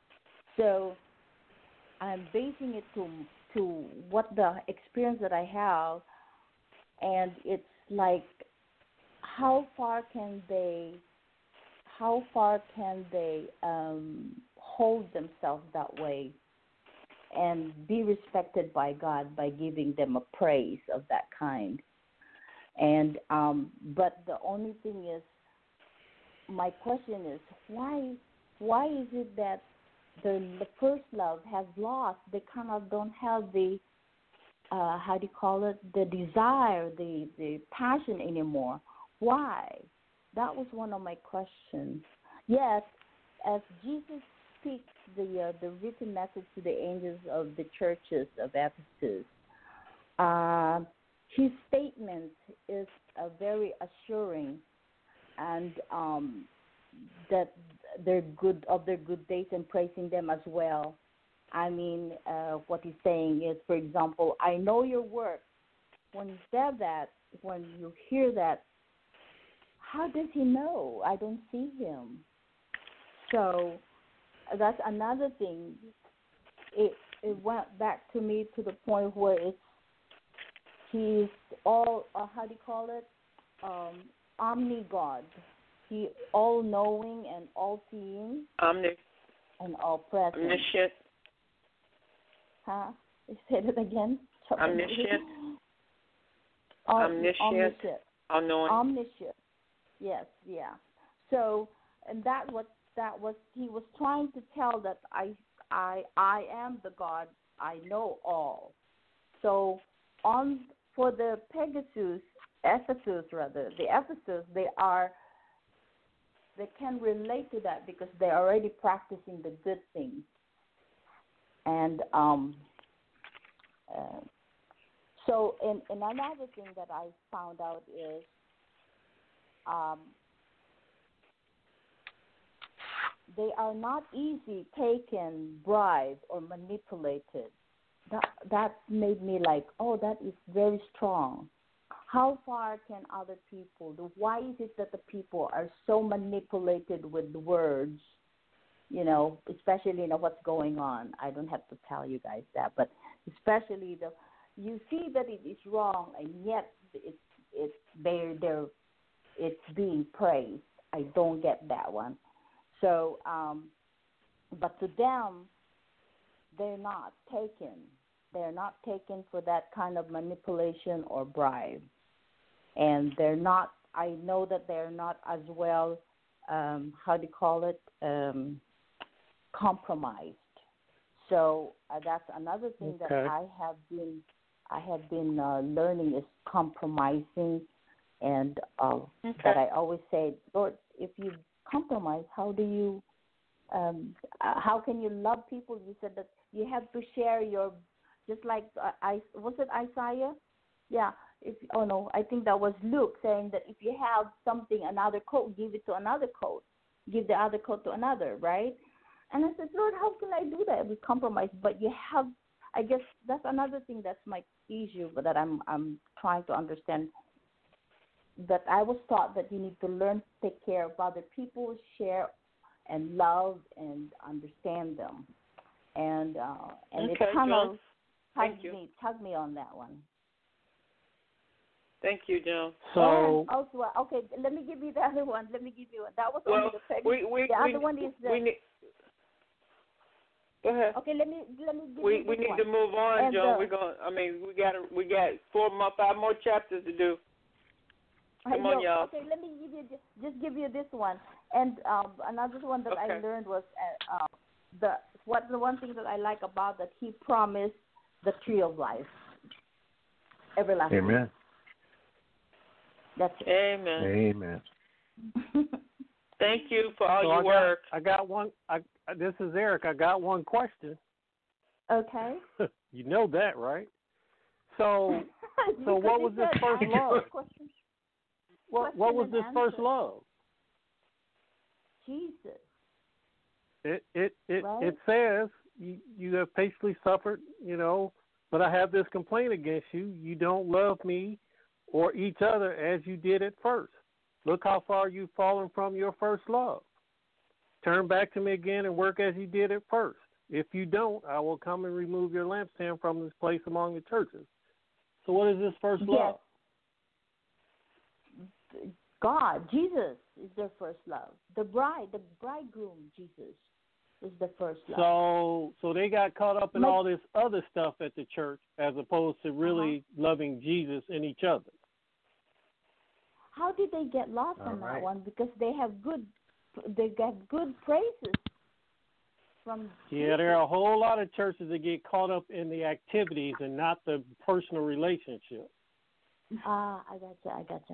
So I'm basing it to to what the experience that I have, and it's like, how far can they, how far can they um, hold themselves that way and be respected by God by giving them a praise of that kind? And um, but the only thing is, my question is, why why is it that the, the first love has lost? They kind of don't have the uh, how do you call it, the desire, the the passion anymore. Why? That was one of my questions. Yes, as Jesus speaks the uh, the written message to the angels of the churches of Ephesus, uh, his statement is uh, very assuring, and um, that they're good of their good days and praising them as well. I mean, uh, what he's saying is, for example, I know your work. When he said that, when you hear that, how does he know? I don't see him. So that's another thing. It it went back to me to the point where it's he's all uh, how do you call it? Um, omni-God. He all-knowing and all-seeing. Omni- and all-present. Omniscient. Huh? Say it again. Omniscient. Om- Omniscient. Omniscient. All-knowing. Omniscient. Yes, yeah. So, and that was that was he was trying to tell that I I I am the God. I know all. So on for the Pegasus, Ephesus rather, the Ephesus, they are they can relate to that because they're already practicing the good things. And um, uh, so, and, and another thing that I found out is um, they are not easy taken, bribed, or manipulated. That that made me like, oh, that is very strong. How far can other people do? Why is it that the people are so manipulated with words? You know, especially, you know, what's going on. I don't have to tell you guys that, but especially the, you see that it is wrong, and yet it's it's they're they're it's being praised. I don't get that one. So, um, but to them, they're not taken. They're not taken for that kind of manipulation or bribe, and they're not I know that they're not as well, um, how do you call it, um, compromised. So uh, that's another thing Okay. that I have been, I have been uh, learning is compromising, and uh, Okay. that I always say, Lord, if you compromise, how do you, um, uh, how can you love people? You said that you have to share your, just like uh, I was it Isaiah? Yeah. If oh no, I think that was Luke saying that if you have something, another coat, give it to another coat, give the other coat to another, right? And I said, Lord, how can I do that? We compromise, but you have. I guess that's another thing that's my issue, but that I'm I'm trying to understand. That I was taught that you need to learn to take care of other people, share, and love and understand them, and uh, and Okay, it kind Joan. of Thank tugged you. me tugged me on that one. Thank you, Joan. So, and also, okay, let me give you the other one. Let me give you one. That was Well, only the second. we we the we, other one is the. we need. Go ahead. Okay, let me let me give We you we this need one. to move on, And, Joan. uh, We're going. I mean, we got we got four more, five more chapters to do. Come I on, know. y'all. Okay, let me give you just, just give you this one. And um, another one that I Okay. learned was uh, uh, the what the one thing that I like about that he promised the tree of life, everlasting. Amen. That's it. Amen. Amen. Thank you for all so your I work. got I got one. I this is Eric. I got one question. Okay. You know that, right? So so Because what it was this said first answer love? question. What Question what was and this first answer. love? Jesus. It it it, Right. it says you, you have patiently suffered, you know, but I have this complaint against you. You don't love me or each other as you did at first. Look how far you've fallen from your first love. Turn back to me again and work as you did at first. If you don't, I will come and remove your lampstand from this place among the churches. So what is this first love? Yes. God, Jesus is their first love. The bride, the bridegroom, Jesus is the first love. So so they got caught up in Like- all this other stuff at the church as opposed to really Uh-huh. loving Jesus and each other. How did they get lost All on that right. one? Because they have good, they got good praises from. Yeah, there are a whole lot of churches that get caught up in the activities and not the personal relationship. Ah, I gotcha, I gotcha.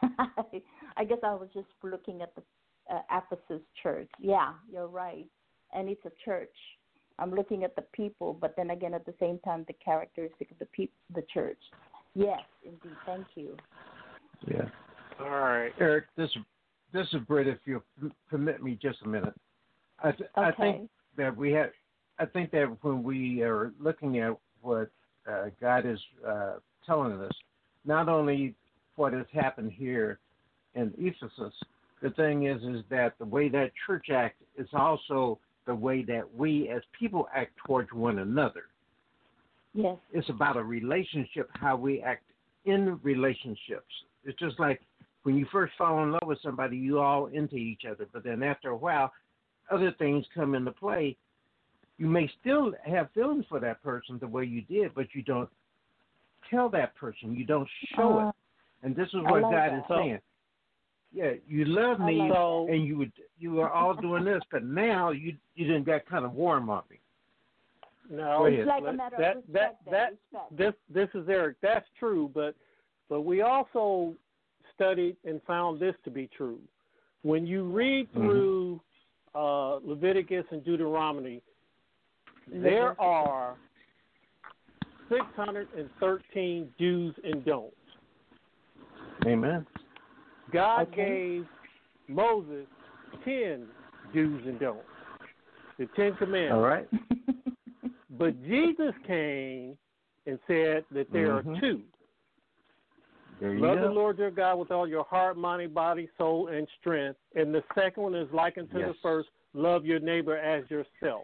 I guess I was just looking at the uh, Ephesus church. Yeah, you're right, and it's a church. I'm looking at the people, but then again, at the same time, the characteristic of the peop- the church. Yes, indeed. Thank you. Yeah. All right. Eric, this this is Britt. If you'll p- permit me just a minute, I th- I Okay. think that we have. I think that when we are looking at what uh, God is uh, telling us, not only what has happened here in Ephesus, the thing is, is that the way that church acts is also the way that we as people act towards one another. Yes. It's about a relationship, how we act in relationships. It's just like when you first fall in love with somebody, you all into each other. But then after a while, other things come into play. You may still have feelings for that person the way you did, but you don't tell that person. You don't show Uh, it. And this is I what like God that. is saying. Yeah, you love I me, like So and you would you were all doing this, but now you you didn't got kind of warm on me. no, Go ahead. It's like a let- matter that of that respect. then, that respect. this this is Eric. That's true, but but we also studied and found this to be true. When you read Mhm. through uh, Leviticus and Deuteronomy, there are six hundred thirteen do's and don'ts. Amen. God Okay. gave Moses ten do's and don'ts, the Ten Commandments. All right. But Jesus came and said that there Mhm. are two. There you Love go. the Lord your God with all your heart, mind, body, soul, and strength. And the second one is likened to the Yes. first, love your neighbor as yourself.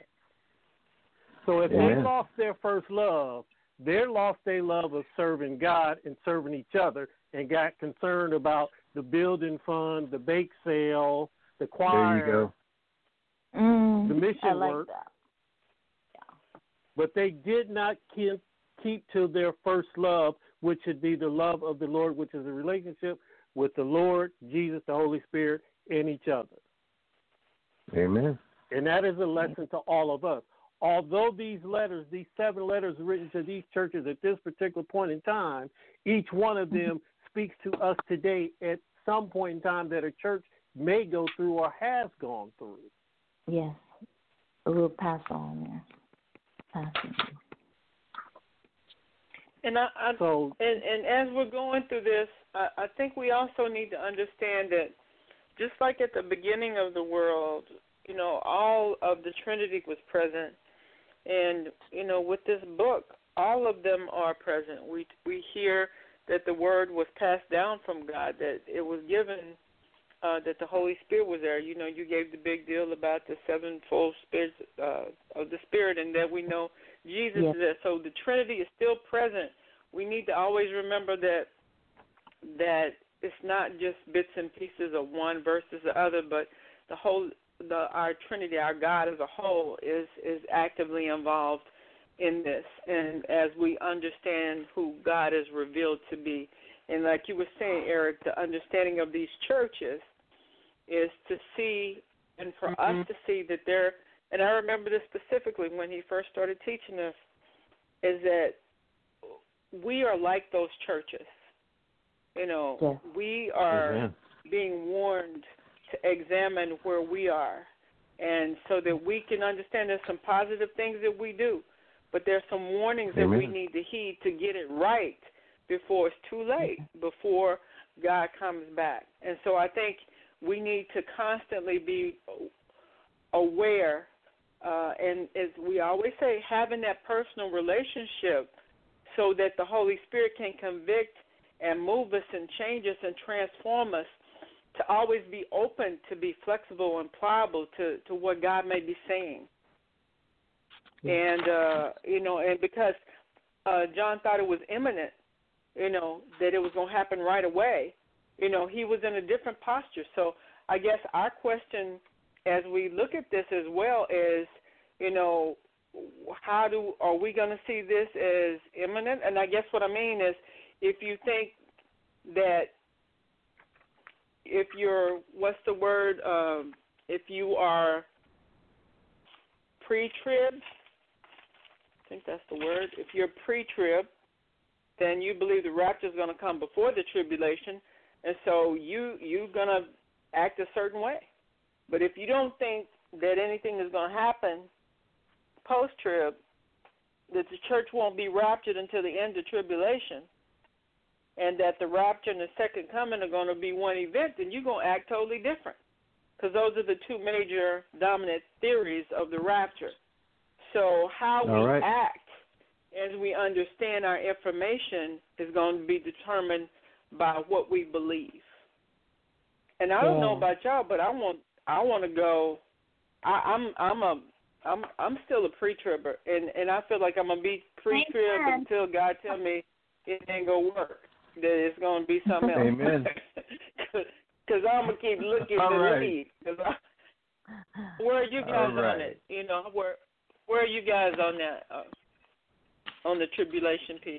So if Amen. they lost their first love, they lost their love of serving God and serving each other and got concerned about the building fund, the bake sale, the choir, There you go. Mm, the mission I like work. that. But they did not keep, keep to their first love, which should be the love of the Lord, which is a relationship with the Lord, Jesus, the Holy Spirit, and each other. Amen. And that is a lesson to all of us. Although these letters, these seven letters written to these churches at this particular point in time, each one of them speaks to us today at some point in time that a church may go through or has gone through. Yes. We'll pass on there. Pass on. And I, I so, and, and as we're going through this, I, I think we also need to understand that just like at the beginning of the world, you know, all of the Trinity was present. And, you know, with this book, all of them are present. We we hear that the word was passed down from God, that it was given, uh, that the Holy Spirit was there. You know, you gave the big deal about the sevenfold spirits uh, of the Spirit, and that we know Jesus yes. is there. So the Trinity is still present. We need to always remember that that it's not just bits and pieces of one versus the other, but the whole, the our Trinity, our God as a whole, is is actively involved in this. And as we understand who God is revealed to be, and like you were saying, Eric, the understanding of these churches is to see, and for mm-hmm. us to see that they're, and I remember this specifically when he first started teaching us, is that we are like those churches. You know, yes. we are Amen. being warned to examine where we are, and so that we can understand there's some positive things that we do, but there's some warnings Amen. that we need to heed to get it right before it's too late, before God comes back. And so I think we need to constantly be aware, uh, and as we always say, having that personal relationship so that the Holy Spirit can convict and move us and change us and transform us, to always be open, to be flexible and pliable to, to what God may be saying. And, uh, you know, and because uh, John thought it was imminent, you know, that it was going to happen right away, you know, he was in a different posture. So I guess our question as we look at this as well is, you know, how do are we going to see this as imminent? And I guess what I mean is, if you think that if you're, what's the word, um, if you are pre-trib, I think that's the word, if you're pre-trib, then you believe the rapture is going to come before the tribulation, and so you, you're going to act a certain way. But if you don't think that anything is going to happen post-trib, that the church won't be raptured until the end of tribulation, and that the rapture and the second coming are going to be one event, then you're going to act totally different, because those are the two major dominant theories of the rapture. So how All we right. act as we understand our information is going to be determined by what we believe. And I don't yeah. know about y'all, but I want I want to go. I, I'm I'm a I'm I'm still a pre-tribber, and and I feel like I'm gonna be pre-trib Amen. until God tell me it ain't gonna work. That it's going to be something else. Amen. Because I'm going to keep looking All to right. lead. I, where are you guys All right. on it? You know, where where are you guys on that, uh, on the tribulation piece?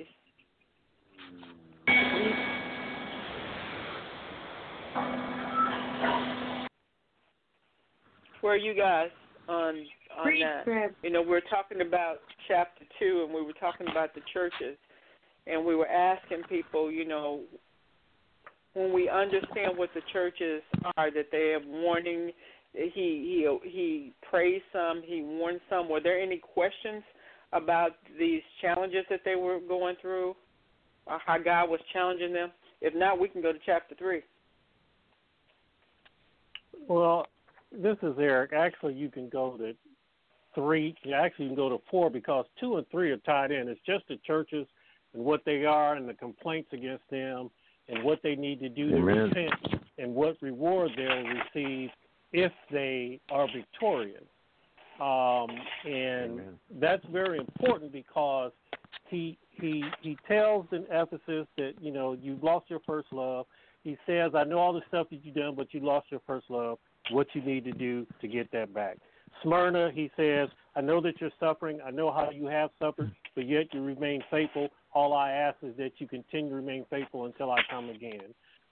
Where are you guys on on that? You know, we're talking about chapter two, and we were talking about the churches. And we were asking people, you know, when we understand what the churches are, that they have warning, he he he praised some, he warned some. Were there any questions about these challenges that they were going through, or how God was challenging them? If not, we can go to chapter three. Well, this is Eric. Actually, you can go to three. Actually, you can go to four, because two and three are tied in. It's just the churches and what they are and the complaints against them and what they need to do to Amen. repent and what reward they'll receive if they are victorious. Um, and Amen. that's very important, because he he he tells in Ephesus that, you know, you've lost your first love. He says, I know all the stuff that you've done, but you lost your first love, what you need to do to get that back. Smyrna, he says, I know that you're suffering. I know how you have suffered, but yet you remain faithful. All I ask is that you continue to remain faithful until I come again.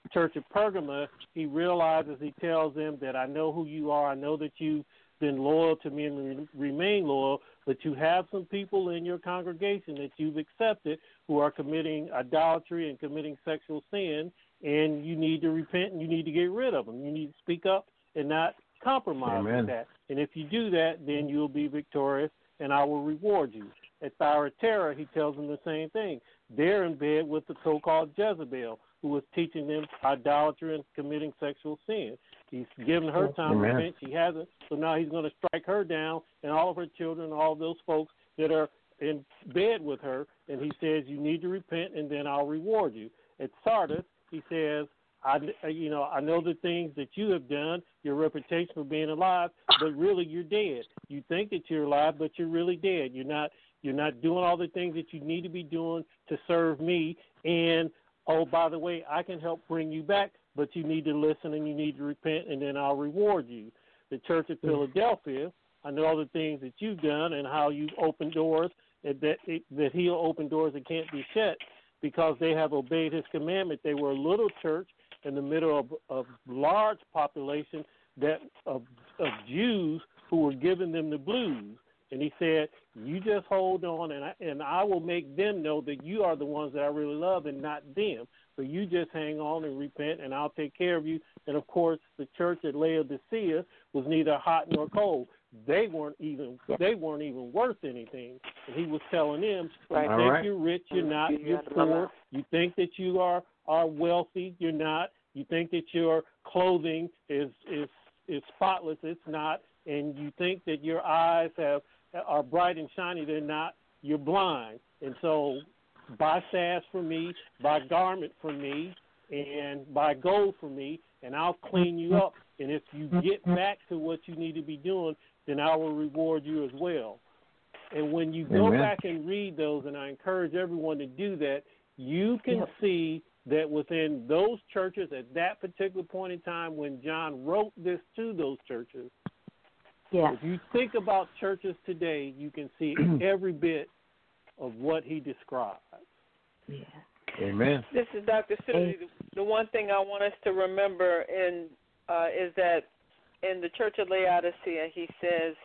church of Pergamos, he realizes, he tells them that I know who you are. I know that you've been loyal to me and re- remain loyal, but you have some people in your congregation that you've accepted who are committing idolatry and committing sexual sin, and you need to repent and you need to get rid of them. You need to speak up and not compromise Amen. with that. And if you do that, then you'll be victorious, and I will reward you. At Thyatira, he tells them the same thing. They're in bed with the so-called Jezebel, who was teaching them idolatry and committing sexual sin. He's given her time Amen. to repent. She hasn't, so now he's going to strike her down and all of her children, all of those folks that are in bed with her, and he says, you need to repent, and then I'll reward you. At Sardis, he says, I, you know, I know the things that you have done, your reputation for being alive, but really you're dead. You think that you're alive, but you're really dead. You're not. You're not doing all the things that you need to be doing to serve me. And oh, by the way, I can help bring you back, but you need to listen and you need to repent, and then I'll reward you. The Church of Philadelphia, I know all the things that you've done and how you've opened doors that that He'll open doors that can't be shut because they have obeyed His commandment. They were a little church in the middle of a large population that of, of Jews who were giving them the blues. And he said, you just hold on, and I, and I will make them know that you are the ones that I really love and not them. So you just hang on and repent, and I'll take care of you. And, of course, the church at Laodicea was neither hot nor cold. They weren't even they weren't even worth anything. And he was telling them, you Right. think All right. you're rich, you're not. You're poor. You think that you are, are wealthy, you're not. You think that your clothing is is is spotless, it's not. And you think that your eyes have are bright and shiny, they're not. You're blind. And so buy salve for me, buy garment for me, and buy gold for me, and I'll clean you up. And if you get back to what you need to be doing, then I will reward you as well. And when you go Amen. back and read those, and I encourage everyone to do that, you can Yep. see that within those churches at that particular point in time when John wrote this to those churches, Yeah. if you think about churches today, you can see every bit of what he described. Yeah. Amen. This is Doctor Susie. The, the one thing I want us to remember in uh, is that in the Church of Laodicea, he says,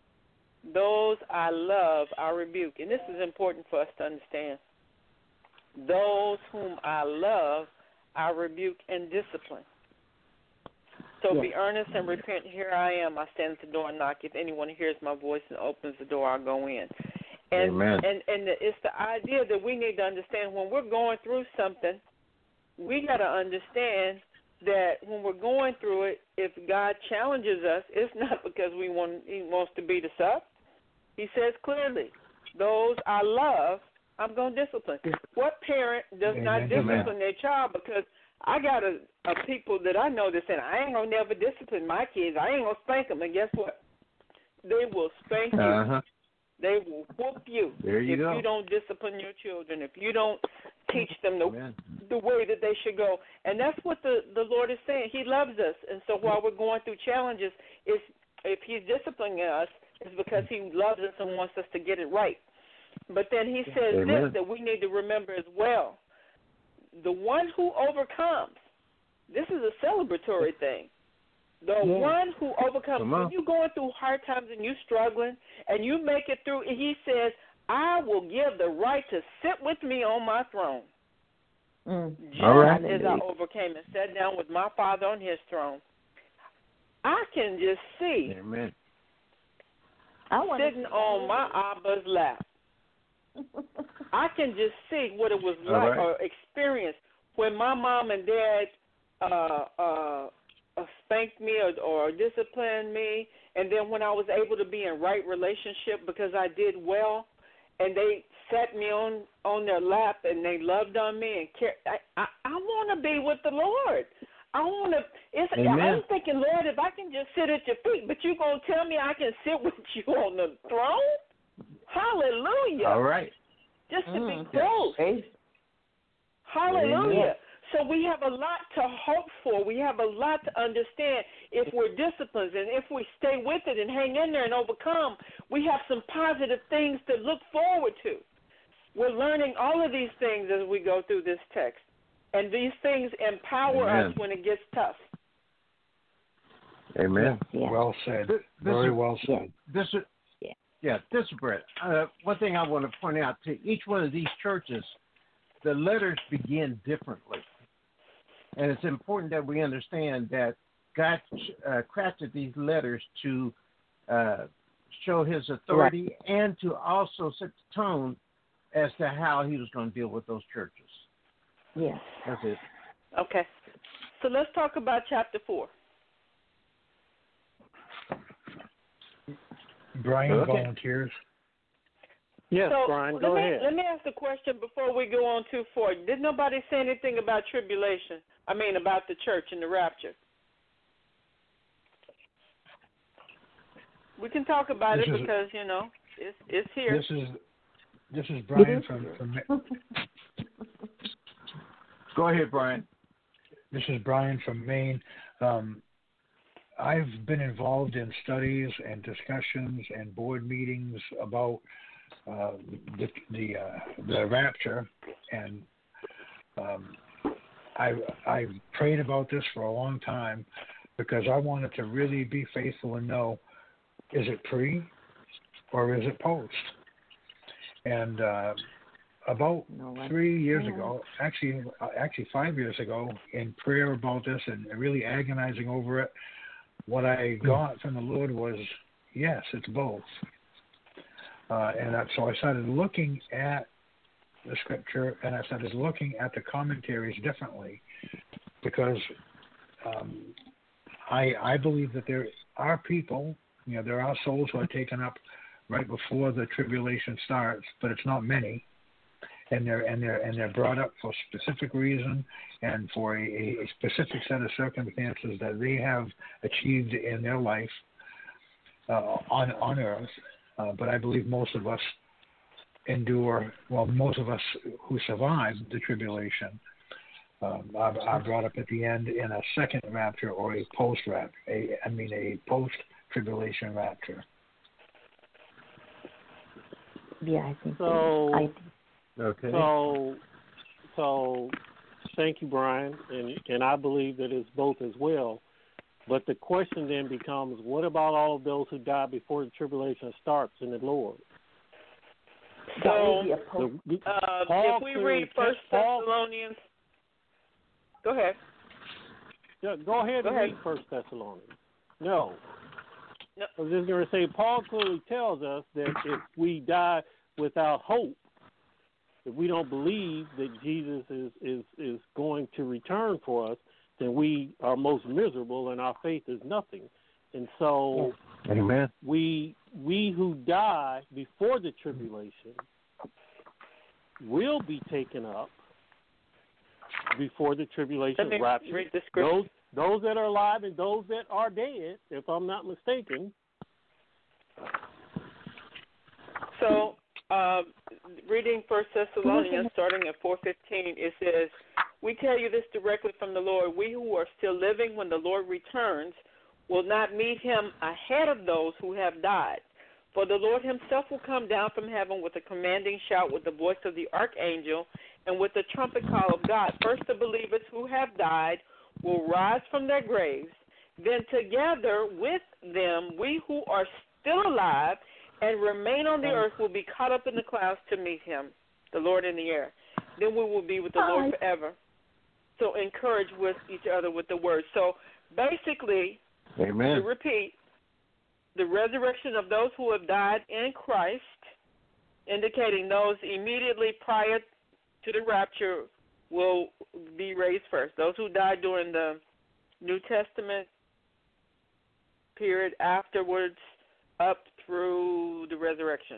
those I love, I rebuke. And this is important for us to understand. Those whom I love, I rebuke and discipline. So Yes. be earnest and repent. Here I am. I stand at the door and knock. If anyone hears my voice and opens the door, I'll go in. And Amen. and and it's the idea that we need to understand when we're going through something, we got to understand that when we're going through it, if God challenges us, it's not because we want He wants to beat us up. He says clearly, "Those I love, I'm going to discipline." What parent does Amen. not discipline Amen. their child? Because I got a, a people that I know that said, I ain't going to never discipline my kids. I ain't going to spank them. And guess what? They will spank you. Uh-huh. They will whoop you There you if go. you don't discipline your children, if you don't teach them the, Amen. the way that they should go. And that's what the, the Lord is saying. He loves us. And so while we're going through challenges, if, if he's disciplining us, it's because he loves us and wants us to get it right. But then he says Amen. this that we need to remember as well. The one who overcomes, this is a celebratory thing. The Yeah. one who overcomes, Come when on. you're going through hard times and you're struggling and you make it through, he says, I will give the right to sit with me on my throne. Mm. Just All right. as I overcame and sat down with my Father on his throne. I can just see Amen. I want sitting on my Abba's lap. I can just see what it was All like right. or experience when my mom and dad uh, uh, uh, spanked me or, or disciplined me, and then when I was able to be in right relationship because I did well, and they sat me on, on their lap and they loved on me and cared. I, I, I want to be with the Lord. I want to. It's. Amen. I'm thinking, Lord, if I can just sit at your feet, but you gonna tell me I can sit with you on the throne? Hallelujah. All right. Just to Mm. be close. Praise. Hallelujah. So we have a lot to hope for. We have a lot to understand if we're disciplined and if we stay with it and hang in there and overcome. We have some positive things to look forward to. We're learning all of these things as we go through this text. And these things empower Amen. us when it gets tough. Amen. Yeah. Well said. This, this Very is, well said. This is, yeah. yeah, this is Brett. Uh, one thing I want to point out to each one of these churches, the letters begin differently. And it's important that we understand that God uh, crafted these letters to uh, show his authority right. and to also set the tone as to how he was going to deal with those churches. Yes. That's it. Okay. So let's talk about chapter four. Brian okay. volunteers. Yes, so Brian, let go me, ahead. Let me ask a question before we go on too far. Did nobody say anything about tribulation? I mean, about the church and the rapture? We can talk about this it is, because, you know, it's it's here. This is this is Brian from, from Go ahead, Brian. This is Brian from Maine. Um, I've been involved in studies and discussions and board meetings about uh, the the, uh, the rapture, and um, I I prayed about this for a long time because I wanted to really be faithful and know, is it pre or is it post? And uh, about no, three years ago, actually actually five years ago, in prayer about this and really agonizing over it, what I got from the Lord was, yes, it's both. Uh, and I, so I started looking at the scripture, and I started looking at the commentaries differently, because um, I I believe that there are people, you know, there are souls who are taken up right before the tribulation starts, but it's not many, and they're and they're and they're brought up for a specific reason and for a, a specific set of circumstances that they have achieved in their life uh, on on earth. Uh, but I believe most of us endure, well, most of us who survive the tribulation um, are, are brought up at the end in a second rapture or a post-rapture, a, I mean a post-tribulation rapture. Yeah, I think so. I think. Okay. So, so, thank you, Brian, and and I believe that it's both as well. But the question then becomes, what about all of those who die before the tribulation starts in the Lord? So, the, uh, if we read First Thessalonians, go ahead. Yeah, go ahead go and ahead. read First Thessalonians. No. no. I was just going to say, Paul clearly tells us that if we die without hope, if we don't believe that Jesus is, is, is going to return for us, then we are most miserable and our faith is nothing. And so Amen. we we who die before the tribulation will be taken up before the tribulation rapture. Read the those those that are alive and those that are dead, if I'm not mistaken. So uh, reading First Thessalonians, starting at four fifteen, it says, "We tell you this directly from the Lord. We who are still living when the Lord returns will not meet him ahead of those who have died. For the Lord himself will come down from heaven with a commanding shout, with the voice of the archangel, and with the trumpet call of God. First the believers who have died will rise from their graves. Then together with them, we who are still alive and remain on the earth will be caught up in the clouds to meet him, the Lord, in the air. Then we will be with the Lord forever." So encourage with each other with the word. So basically, Amen. to repeat, the resurrection of those who have died in Christ, indicating those immediately prior to the rapture will be raised first. Those who died during the New Testament period afterwards up through the resurrection.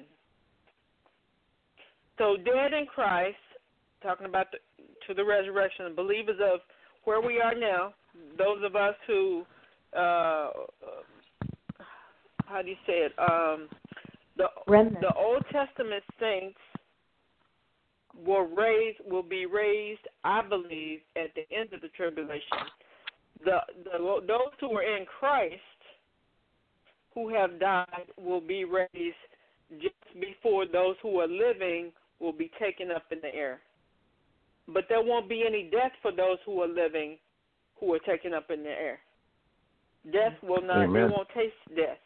So dead in Christ, talking about the, to the resurrection, believers of where we are now, those of us who, uh, how do you say it, um, the Remnant. the Old Testament saints will raise will be raised, I believe, at the end of the tribulation. The, the those who are in Christ who have died will be raised just before those who are living will be taken up in the air. but there won't be any death for those who are living, who are taken up in the air. Death will not, Amen. they won't taste death.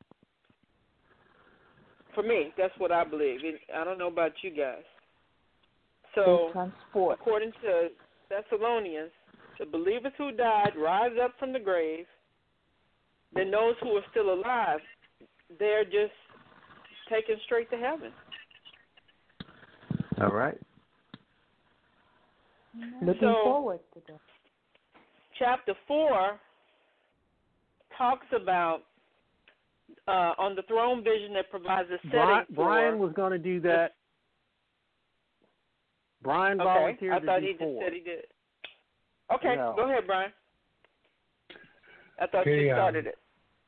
For me, that's what I believe. I don't know about you guys. So, according to Thessalonians, the believers who died rise up from the grave. Then those who are still alive, they're just taken straight to heaven. All right. Looking so, forward to that. Chapter four talks about uh, on the throne vision that provides a setting Brian, for. Brian was going to do that. Brian okay. volunteered I thought to do he just four. said he did. Okay, No. go ahead, Brian. I thought Okay, you started um, it.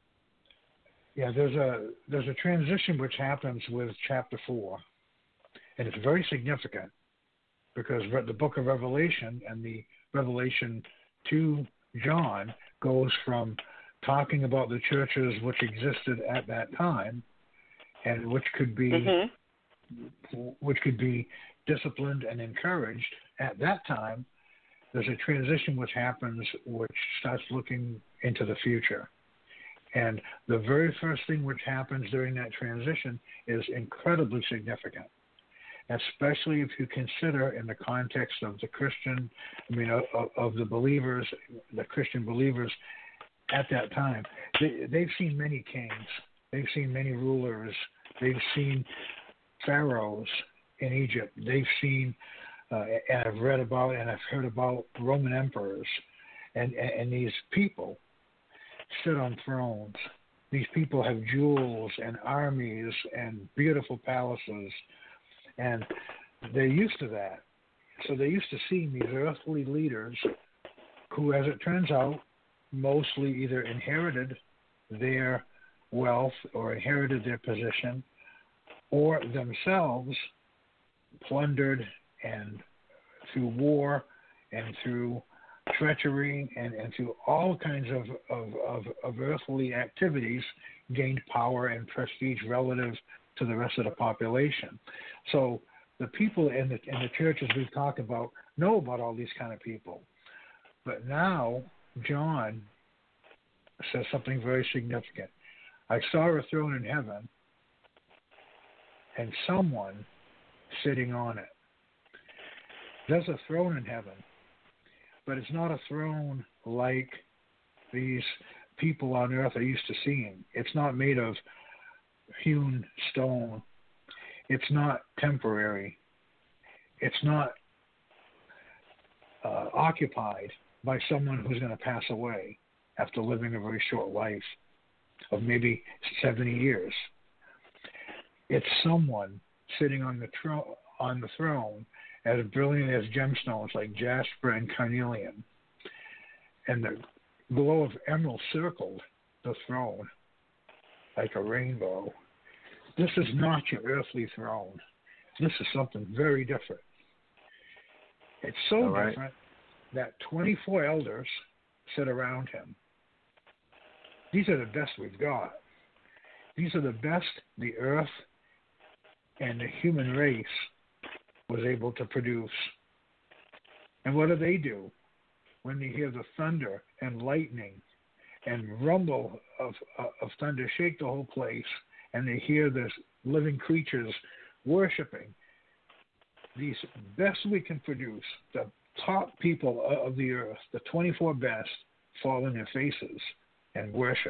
Yeah, there's a there's a transition which happens with chapter four, and it's very significant because the book of Revelation and the Revelation to John goes from talking about the churches which existed at that time, and which could be Mm-hmm. which could be disciplined and encouraged at that time. There's a transition which happens which starts looking into the future. And the very first thing which happens during that transition is incredibly significant, especially if you consider in the context of the Christian, I mean, of, of the believers, the Christian believers at that time. They, they've seen many kings. They've seen many rulers. They've seen pharaohs in Egypt. They've seen, uh, and I've read about and I've heard about Roman emperors. And, and, and these people sit on thrones. These people have jewels and armies and beautiful palaces, and they're used to that. So they're used to seeing these earthly leaders who, as it turns out, mostly either inherited their wealth or inherited their position or themselves plundered and through war and through treachery and, and through all kinds of, of, of, of earthly activities gained power and prestige relative to the rest of the population. So the people in the, in the churches we talk about know about all these kind of people. But now John says something very significant. I saw a throne in heaven and someone sitting on it. There's a throne in heaven, but it's not a throne like these people on earth are used to seeing. It's not made of hewn stone. It's not temporary. It's not uh, occupied by someone who's going to pass away after living a very short life of maybe seventy years. It's someone sitting on the tro- on the throne as brilliant as gemstones like jasper and carnelian. And the glow of emerald circled the throne like a rainbow. This is not your earthly throne. This is something very different. It's so All right. different that twenty-four elders sit around him. These are the best we've got. These are the best the earth and the human race was able to produce. And what do they do when they hear the thunder and lightning and rumble of, of thunder shake the whole place, and they hear this living creatures worshiping? These best we can produce, the top people of the earth, the twenty-four best, fall on their faces and worship.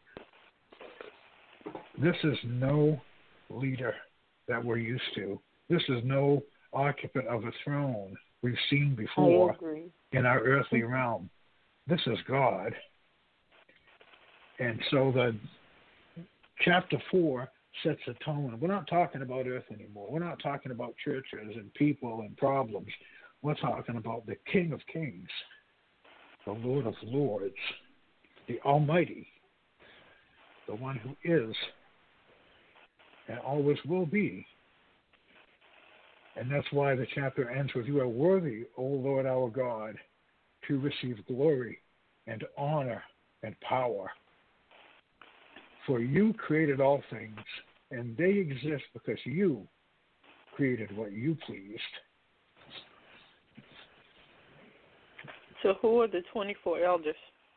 This is no leader that we're used to. This is no occupant of a throne we've seen before in our earthly realm. This is God. And so the chapter four sets a tone. We're not talking about earth anymore. We're not talking about churches and people and problems. We're talking about the King of Kings, the Lord of Lords, the Almighty, the one who is and always will be. And that's why the chapter ends with, "You are worthy, O Lord our God, to receive glory and honor and power. For you created all things, and they exist because you created what you pleased." So who are the twenty-four elders?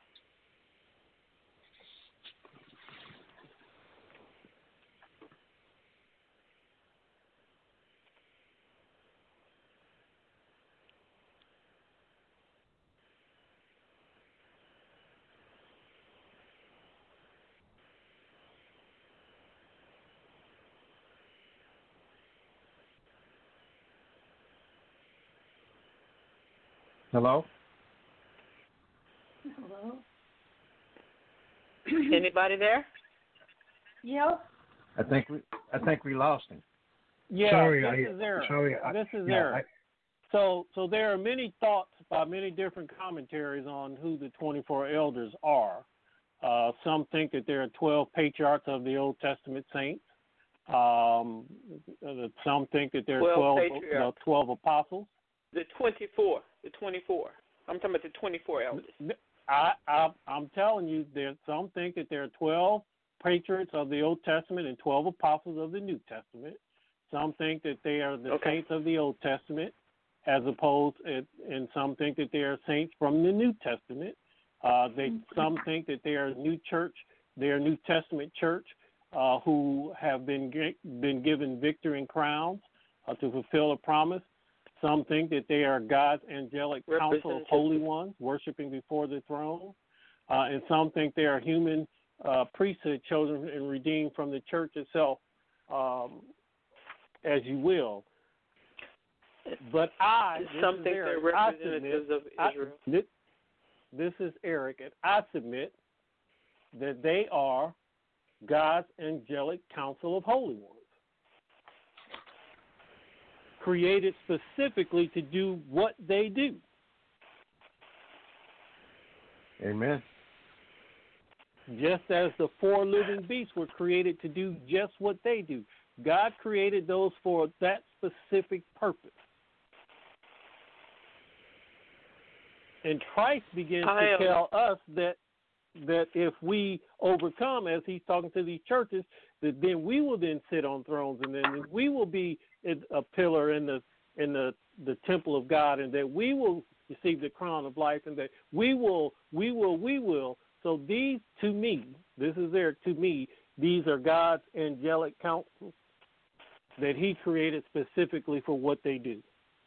Hello? Hello? Anybody there? Yep. I think we I think we lost him. Yeah, Sorry, this I- is Eric. sorry, I- this is yeah, Eric. So, so there are many thoughts by many different commentaries on who the twenty-four elders are. Uh, some think that there are twelve patriarchs of the Old Testament saints. Um, some think that there are twelve, twelve, uh, twelve apostles. The twenty-four. The twenty-four. I'm talking about the twenty-four elders. I, I, I'm telling you, there some think that there are twelve patriots of the Old Testament and twelve apostles of the New Testament. Some think that they are the Okay. saints of the Old Testament, as opposed, and some think that they are saints from the New Testament. Uh, they some think that they are New Church, they are New Testament church uh, who have been been given victory and crowns uh, to fulfill a promise. Some think that they are God's angelic council of holy ones, worshiping before the throne. Uh, and some think they are human uh, priesthood chosen and redeemed from the church itself, um, as you will. But I, some think Eric, they're representatives submit, of Israel. I, this, this is Eric, and I submit that they are God's angelic council of holy ones, created specifically to do what they do. Amen. Just as the four living beasts were created to do just what they do. God created those for that specific purpose. And Christ begins I, to tell us that that if we overcome, as he's talking to these churches, that then we will then sit on thrones, and then we will be a pillar in the in the, the temple of God, and that we will receive the crown of life, and that we will, we will, we will. So these, to me, this is there to me, these are God's angelic councils that he created specifically for what they do.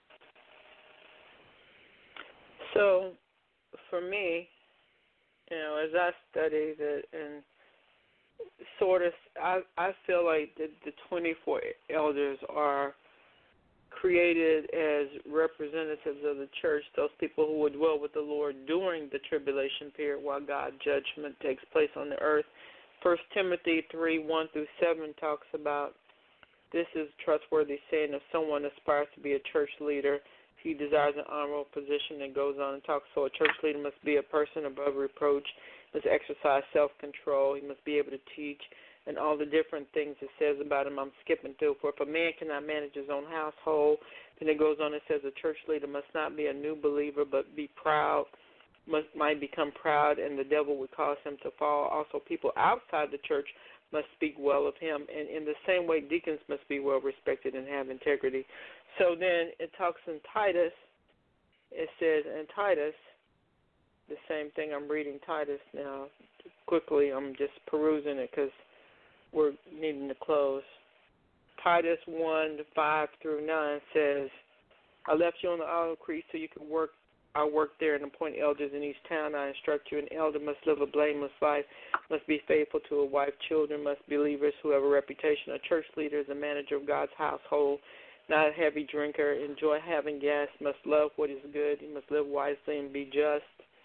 So, for me, you know, as I studied it and sort of, I, I feel like the, the twenty-four elders are created as representatives of the church, those people who would dwell with the Lord during the tribulation period while God's judgment takes place on the earth. First Timothy three, one through seven talks about this is trustworthy saying if someone aspires to be a church leader, he desires an honorable position, and goes on and talks. So a church leader must be a person above reproach, must exercise self-control, he must be able to teach, and all the different things it says about him. I'm skipping through. For if a man cannot manage his own household, then it goes on and says a church leader must not be a new believer but be proud, must might become proud, and the devil would cause him to fall. Also, people outside the church must speak well of him. And in the same way, deacons must be well respected and have integrity. So then it talks in Titus. It says in Titus, the same thing. I'm reading Titus now quickly. I'm just perusing it because we're needing to close. Titus one, five through nine says, I left you on the island of Crete so you could work. I work there and appoint elders in each town. I instruct you, an elder must live a blameless life, must be faithful to a wife, children must be believers who have a reputation. A church leader is a manager of God's household, not a heavy drinker, enjoy having guests, must love what is good, he must live wisely and be just,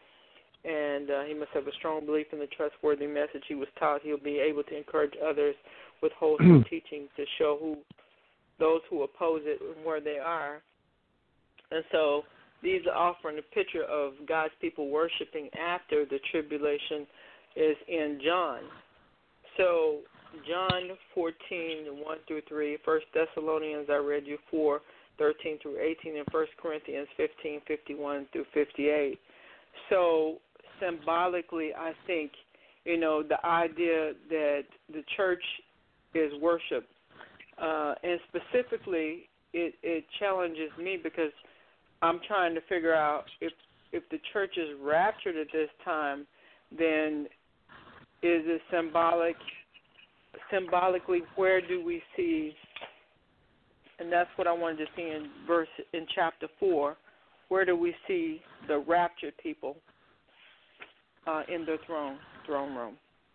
and uh, he must have a strong belief in the trustworthy message he was taught. He'll be able to encourage others with wholesome teaching to show who those who oppose it and where they are. And so these are offering a picture of God's people worshiping after the tribulation is in John. So John fourteen, one through three, First Thessalonians, I read you four, thirteen through eighteen, and First Corinthians fifteen, fifty-one through fifty-eight. So symbolically, I think, you know, the idea that the church is worship, uh, and specifically it, it challenges me because I'm trying to figure out if if the church is raptured at this time, then is it symbolic? Symbolically, where do we see? And that's what I wanted to see in verse in chapter four. Where do we see the raptured people uh, in the throne throne room?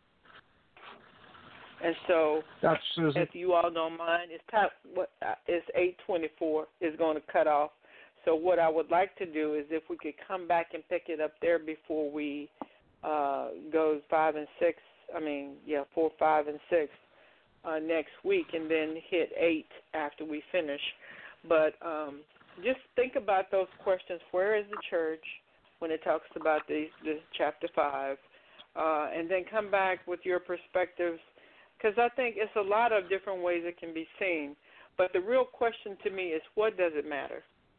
And so, Doctor Susan, if you all don't mind, it's time. What uh, it's eight twenty-four is going to cut off. So what I would like to do is if we could come back and pick it up there before we uh, go five and six. I mean, yeah, four, five, and six uh, next week, and then hit eight after we finish. But um, just think about those questions. Where is the church when it talks about the, the chapter five? Uh, and then come back with your perspectives, because I think it's a lot of different ways it can be seen. But the real question to me is, what does it matter?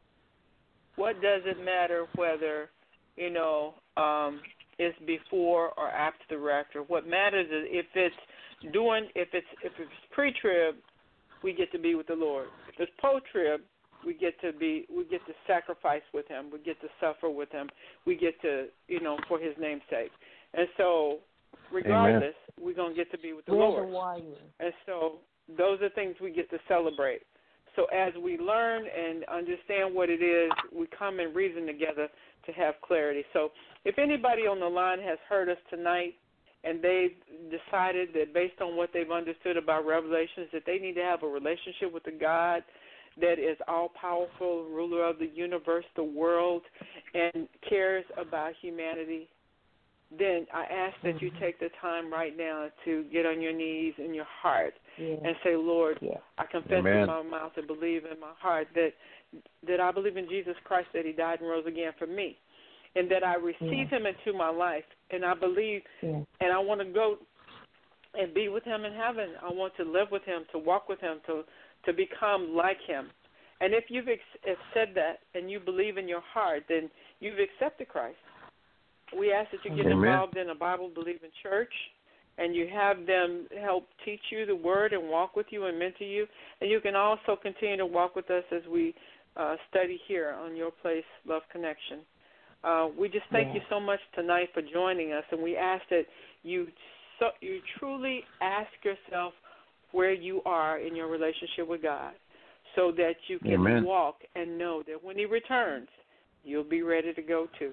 What does it matter whether, you know, um, it's before or after the rapture? What matters is if it's doing, if it's if it's pre-trib, we get to be with the Lord. If it's post-trib, we get to be, we get to sacrifice with Him. We get to suffer with Him. We get to, you know, for His name's sake. And so, regardless, Amen. We're gonna get to be with the We're Lord. the warrior. And so, those are things we get to celebrate. So as we learn and understand what it is, we come and reason together to have clarity. So if anybody on the line has heard us tonight and they've decided that based on what they've understood about Revelations that they need to have a relationship with the God that is all-powerful, ruler of the universe, the world, and cares about humanity, then I ask that you take the time right now to get on your knees in your heart yeah. and say, Lord, yeah. I confess Amen. in my mouth and believe in my heart that that I believe in Jesus Christ, that He died and rose again for me, and that I receive yeah. Him into my life, and I believe, yeah. and I want to go and be with Him in heaven. I want to live with Him, to walk with Him, to, to become like Him. And if you've ex- said that and you believe in your heart, then you've accepted Christ. We ask that you get Amen. involved in a Bible-believing church, and you have them help teach you the Word and walk with you and mentor you. And you can also continue to walk with us as we uh, study here on Your Place, Love Connection. Uh, we just thank yeah. you so much tonight for joining us, and we ask that you so, you truly ask yourself where you are in your relationship with God so that you can Amen. walk and know that when He returns, you'll be ready to go too.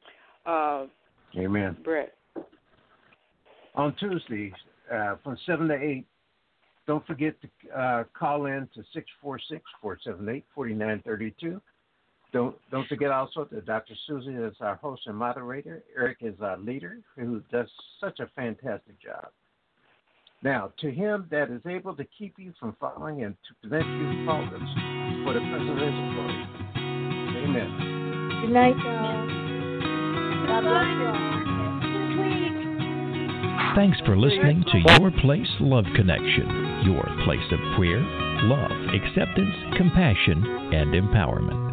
Uh, Amen. Brett. On Tuesdays uh, from seven to eight, don't forget to uh, call in to six four six, four seven eight, four nine three two. Don't don't forget also that Doctor Susie is our host and moderator. Eric is our leader, who does such a fantastic job. Now, to Him that is able to keep you from falling and to prevent you from faultless for the present is glory. Amen. Good night, y'all. God bless you all. Thanks for listening to Your Place Love Connection, your place of prayer, love, acceptance, compassion, and empowerment.